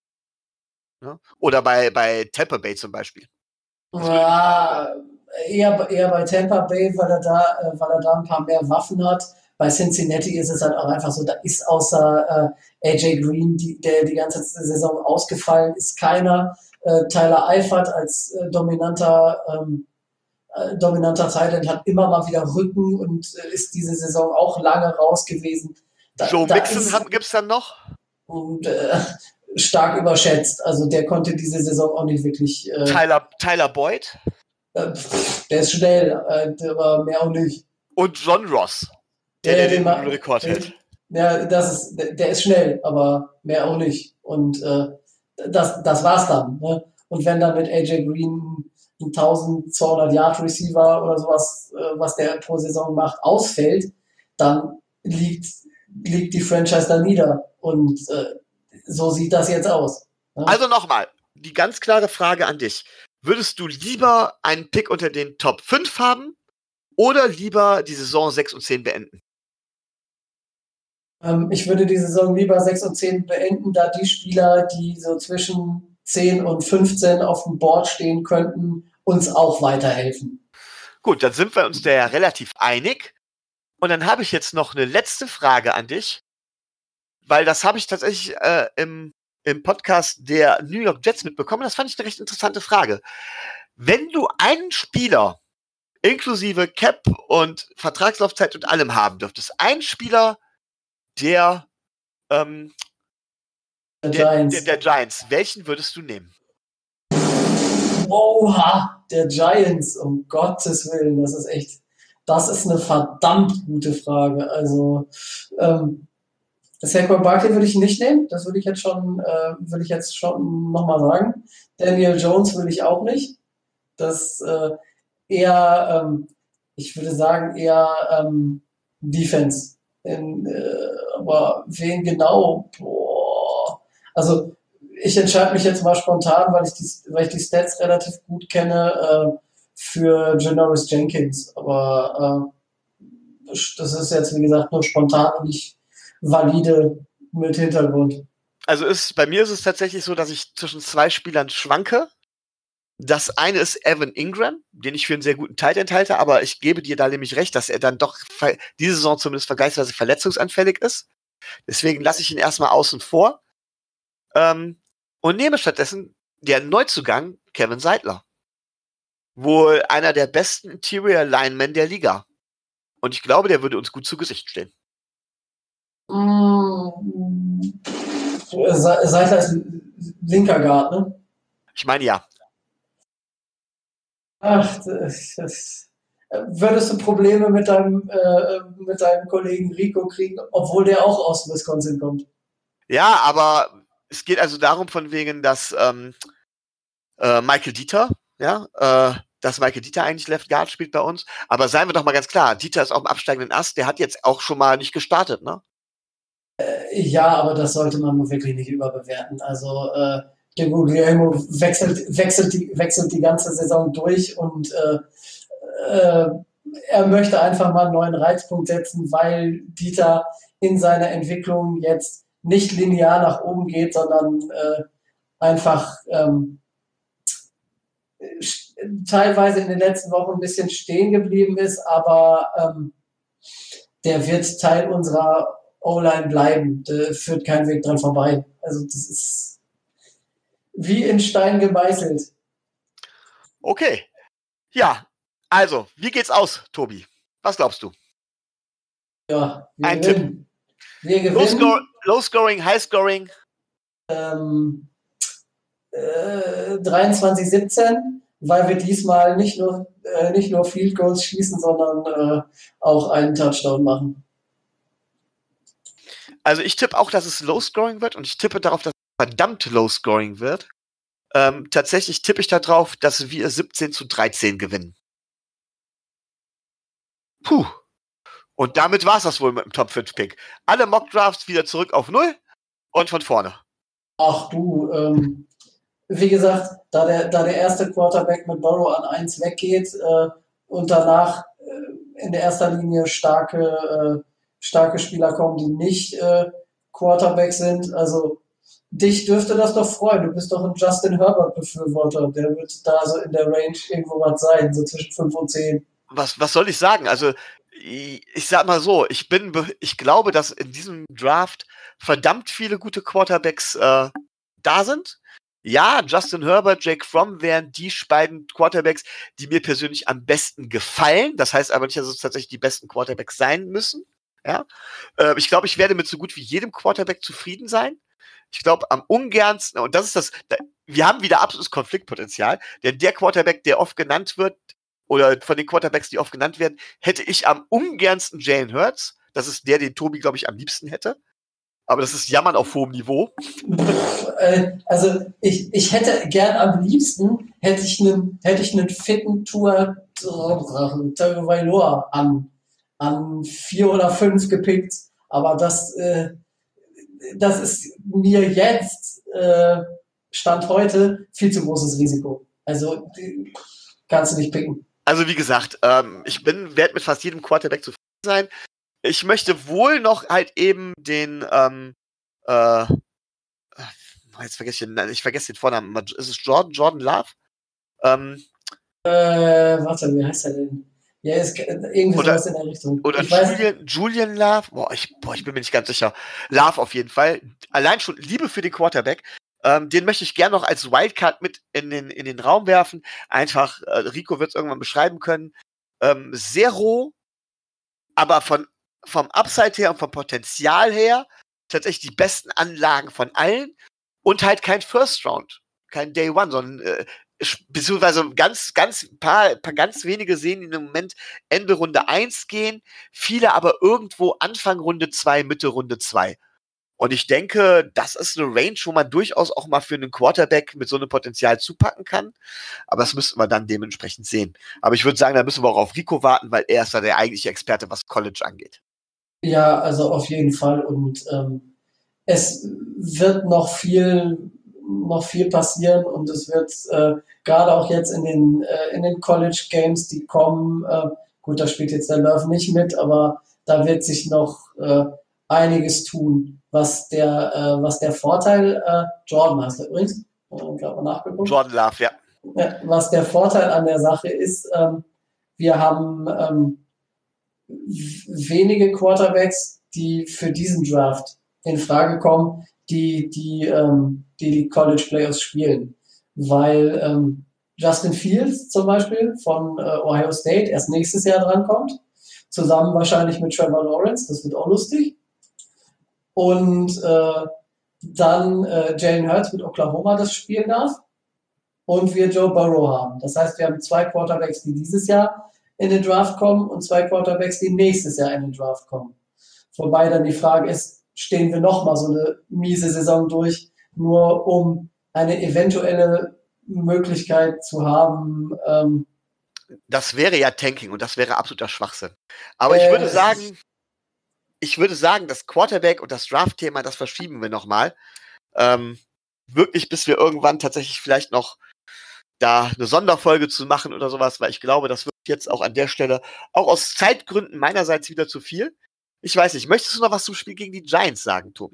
Ja? Oder bei, bei Tampa Bay zum Beispiel. Ja, eher, eher bei Tampa Bay, weil er da, äh, weil er da ein paar mehr Waffen hat. Bei Cincinnati ist es halt auch einfach so, da ist außer äh, A J Green, die, der die ganze Saison ausgefallen ist, keiner. Äh, Tyler Eifert als äh, dominanter ähm, äh, dominanter Tight hat immer mal wieder Rücken und äh, ist diese Saison auch lange raus gewesen. Da, Joe da Mixon ist- hat, gibt's dann noch? und äh, stark überschätzt. Also der konnte diese Saison auch nicht wirklich. Äh, Tyler, Tyler Boyd äh, pff, der ist schnell, äh, aber mehr auch nicht. und John Ross, der, Ja, der den den ma- Rekord den- hält. Ja, das ist, der, der ist schnell, aber mehr auch nicht. Und äh, das, das war's dann. Ne? Und wenn dann mit A J Green ein eintausendzweihundert Yard Receiver oder sowas, äh, was der pro Saison macht, ausfällt, dann liegt, liegt die Franchise da nieder. Und äh, so sieht das jetzt aus. Ne? Also nochmal, die ganz klare Frage an dich. Würdest du lieber einen Pick unter den Top fünf haben oder lieber die Saison sechs und zehn beenden? Ähm, ich würde die Saison lieber sechs und zehn beenden, da die Spieler, die so zwischen zehn und fünfzehn auf dem Board stehen könnten, uns auch weiterhelfen. Gut, dann sind wir uns da ja relativ einig. Und dann habe ich jetzt noch eine letzte Frage an dich, weil das habe ich tatsächlich äh, im, im Podcast der New York Jets mitbekommen. Das fand ich eine recht interessante Frage. Wenn du einen Spieler inklusive Cap und Vertragslaufzeit und allem haben dürftest, einen Spieler der, ähm, Der der, Giants. der, der Giants, welchen würdest du nehmen? Oha, der Giants, um Gottes Willen, das ist echt, das ist eine verdammt gute Frage. Also, ähm, Saquon Barkley würde ich nicht nehmen. Das würde ich jetzt schon, äh, würde ich jetzt schon nochmal sagen. Daniel Jones würde ich auch nicht. Das äh, eher, ähm, ich würde sagen, eher ähm, Defense. In, äh, aber wen genau? Boah. Also ich entscheide mich jetzt mal spontan, weil ich die, weil ich die Stats relativ gut kenne, äh, für Janoris Jenkins. Aber äh, das ist jetzt, wie gesagt, nur spontan und nicht valide mit Hintergrund. Also ist, bei mir ist es tatsächlich so, dass ich zwischen zwei Spielern schwanke. Das eine ist Evan Ingram, den ich für einen sehr guten Tight End halte, aber ich gebe dir da nämlich recht, dass er dann doch diese Saison zumindest vergleichsweise verletzungsanfällig ist. Deswegen lasse ich ihn erstmal außen vor ähm, und nehme stattdessen der Neuzugang Kevin Seidler. Wohl einer der besten Interior Linemen der Liga. Und ich glaube, der würde uns gut zu Gesicht stehen. Mm, Seidler ist linker Guard, ne? Ich meine, ja. Ach, das, das, würdest du Probleme mit deinem, äh, mit deinem Kollegen Rico kriegen, obwohl der auch aus Wisconsin kommt? Ja, aber es geht also darum, von wegen, dass ähm, äh, Michael Dieter, ja, äh, dass Michael Dieter eigentlich Left Guard spielt bei uns. Aber seien wir doch mal ganz klar, Dieter ist auf dem absteigenden Ast, der hat jetzt auch schon mal nicht gestartet, ne? Äh, ja, aber das sollte man nur wirklich nicht überbewerten. Also äh, der Guglielmo wechselt, wechselt, die, wechselt die ganze Saison durch und äh, äh, er möchte einfach mal einen neuen Reizpunkt setzen, weil Dieter in seiner Entwicklung jetzt nicht linear nach oben geht, sondern äh, einfach ähm, teilweise in den letzten Wochen ein bisschen stehen geblieben ist, aber ähm, der wird Teil unserer O-Line bleiben. Da führt kein Weg dran vorbei. Also das ist wie in Stein gemeißelt. Okay. Ja, also, wie geht's aus, Tobi? Was glaubst du? Ja, wir Ein gewinnen. Wir Low, gewinnen. score, low scoring, high scoring. Ähm, äh, dreiundzwanzig siebzehn, weil wir diesmal nicht nur, äh, nicht nur Field Goals schießen, sondern äh, auch einen Touchdown machen. Also ich tippe auch, dass es low scoring wird und ich tippe darauf, dass es verdammt low scoring wird. Ähm, tatsächlich tippe ich darauf, dass wir siebzehn zu dreizehn gewinnen. Puh. Und damit war es das wohl mit dem Top fünf Pick. Alle Mock-Drafts wieder zurück auf Null und von vorne. Ach du, ähm, wie gesagt, da der, da der erste Quarterback mit Burrow an eins weggeht äh, und danach äh, in der erster Linie starke, äh, starke Spieler kommen, die nicht äh, Quarterback sind, also dich dürfte das doch freuen. Du bist doch ein Justin Herbert-Befürworter. Der wird da so in der Range irgendwo was sein, so zwischen fünf und zehn. Was, was soll ich sagen? Also, ich, ich sag mal so, ich bin, ich glaube, dass in diesem Draft verdammt viele gute Quarterbacks äh, da sind. Ja, Justin Herbert, Jake Fromm wären die beiden Quarterbacks, die mir persönlich am besten gefallen. Das heißt aber nicht, dass es tatsächlich die besten Quarterbacks sein müssen. Ja, äh, ich glaube, ich werde mit so gut wie jedem Quarterback zufrieden sein. Ich glaube, am ungernsten, und das ist das, da, wir haben wieder absolutes Konfliktpotenzial, denn der Quarterback, der oft genannt wird, oder von den Quarterbacks, die oft genannt werden, hätte ich am ungernsten Jalen Hurts. Das ist der, den Tobi, glaube ich, am liebsten hätte. Aber das ist Jammern auf hohem Niveau. Äh, also ich, ich hätte gern am liebsten, hätte ich einen, hätte ich einen fitten Tour Tagovailoa an, an vier oder fünf gepickt. Aber das, äh, das ist mir jetzt, äh, Stand heute, viel zu großes Risiko. Also kannst du nicht picken. Also wie gesagt, ähm, ich bin, werde mit fast jedem Quarterback zufrieden sein. Ich möchte wohl noch halt eben den, ähm, äh, jetzt vergesse ich den, ich vergesse den Vornamen. Ist es Jordan, Jordan Love? Ähm, äh, warte, wie heißt er denn? Ja, ist irgendwie oder, sowas in der Richtung. Oder ich Julian, weiß, Julian Love? Boah ich, boah, ich bin mir nicht ganz sicher. Love auf jeden Fall. Allein schon Liebe für den Quarterback. Ähm, den möchte ich gerne noch als Wildcard mit in den, in den Raum werfen. Einfach, äh, Rico wird es irgendwann beschreiben können. Ähm, sehr roh, aber von, vom Upside her und vom Potenzial her tatsächlich die besten Anlagen von allen und halt kein First Round, kein Day One, sondern äh, beziehungsweise ganz, ganz paar, paar ganz wenige sehen ihn im Moment Ende Runde eins gehen, viele aber irgendwo Anfang Runde zwei, Mitte Runde zwei. Und ich denke, das ist eine Range, wo man durchaus auch mal für einen Quarterback mit so einem Potenzial zupacken kann. Aber das müssten wir dann dementsprechend sehen. Aber ich würde sagen, da müssen wir auch auf Rico warten, weil er ist da der eigentliche Experte, was College angeht. Ja, also auf jeden Fall. Und ähm, es wird noch viel, noch viel passieren und es wird äh, gerade auch jetzt in den äh, in den College Games, die kommen. Äh, gut, da spielt jetzt der Love nicht mit, aber da wird sich noch äh, einiges tun. Was der, äh, was der Vorteil, äh, Jordan heißt er übrigens, äh, gerade mal nachgeguckt. Jordan Love, ja. Ja, was der Vorteil an der Sache ist, ähm, wir haben ähm, w- wenige Quarterbacks, die für diesen Draft in Frage kommen, die die, ähm, die, die College Playoffs spielen. Weil ähm, Justin Fields zum Beispiel von äh, Ohio State erst nächstes Jahr drankommt, zusammen wahrscheinlich mit Trevor Lawrence, das wird auch lustig. Und äh, dann äh, Jalen Hurts mit Oklahoma das spielen darf und wir Joe Burrow haben. Das heißt, wir haben zwei Quarterbacks, die dieses Jahr in den Draft kommen und zwei Quarterbacks, die nächstes Jahr in den Draft kommen. Wobei dann die Frage ist, stehen wir nochmal so eine miese Saison durch, nur um eine eventuelle Möglichkeit zu haben. Ähm, Das wäre ja Tanking und das wäre absoluter Schwachsinn. Aber ich Äh, würde sagen, ich würde sagen, das Quarterback und das Draft-Thema, das verschieben wir nochmal. Ähm, wirklich, bis wir irgendwann tatsächlich vielleicht noch da eine Sonderfolge zu machen oder sowas, weil ich glaube, das wird jetzt auch an der Stelle auch aus Zeitgründen meinerseits wieder zu viel. Ich weiß nicht, möchtest du noch was zum Spiel gegen die Giants sagen, Tobi?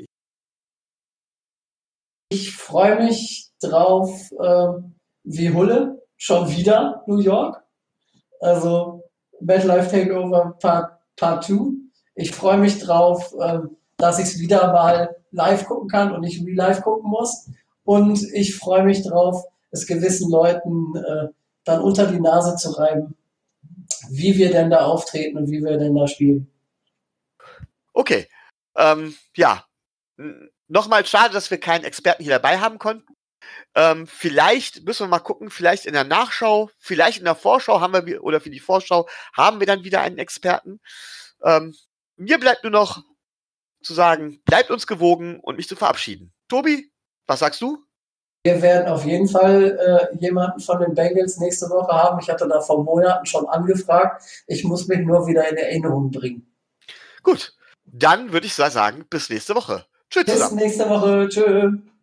Ich freue mich drauf, äh, wie Hulle, schon wieder New York. Also MetLife Takeover Part, Part zwei. Ich freue mich drauf, äh, dass ich es wieder mal live gucken kann und nicht real live gucken muss. Und ich freue mich drauf, es gewissen Leuten äh, dann unter die Nase zu reiben, wie wir denn da auftreten und wie wir denn da spielen. Okay. Ähm, ja. N- Nochmal schade, dass wir keinen Experten hier dabei haben konnten. Ähm, vielleicht müssen wir mal gucken, vielleicht in der Nachschau, vielleicht in der Vorschau haben wir, wie- oder für die Vorschau haben wir dann wieder einen Experten. Ähm, mir bleibt nur noch zu sagen, bleibt uns gewogen und mich zu verabschieden. Tobi, was sagst du? Wir werden auf jeden Fall äh, jemanden von den Bengals nächste Woche haben. Ich hatte da vor Monaten schon angefragt. Ich muss mich nur wieder in Erinnerung bringen. Gut, dann würde ich sagen, bis nächste Woche. Tschüss Bis zusammen. nächste Woche. Tschö.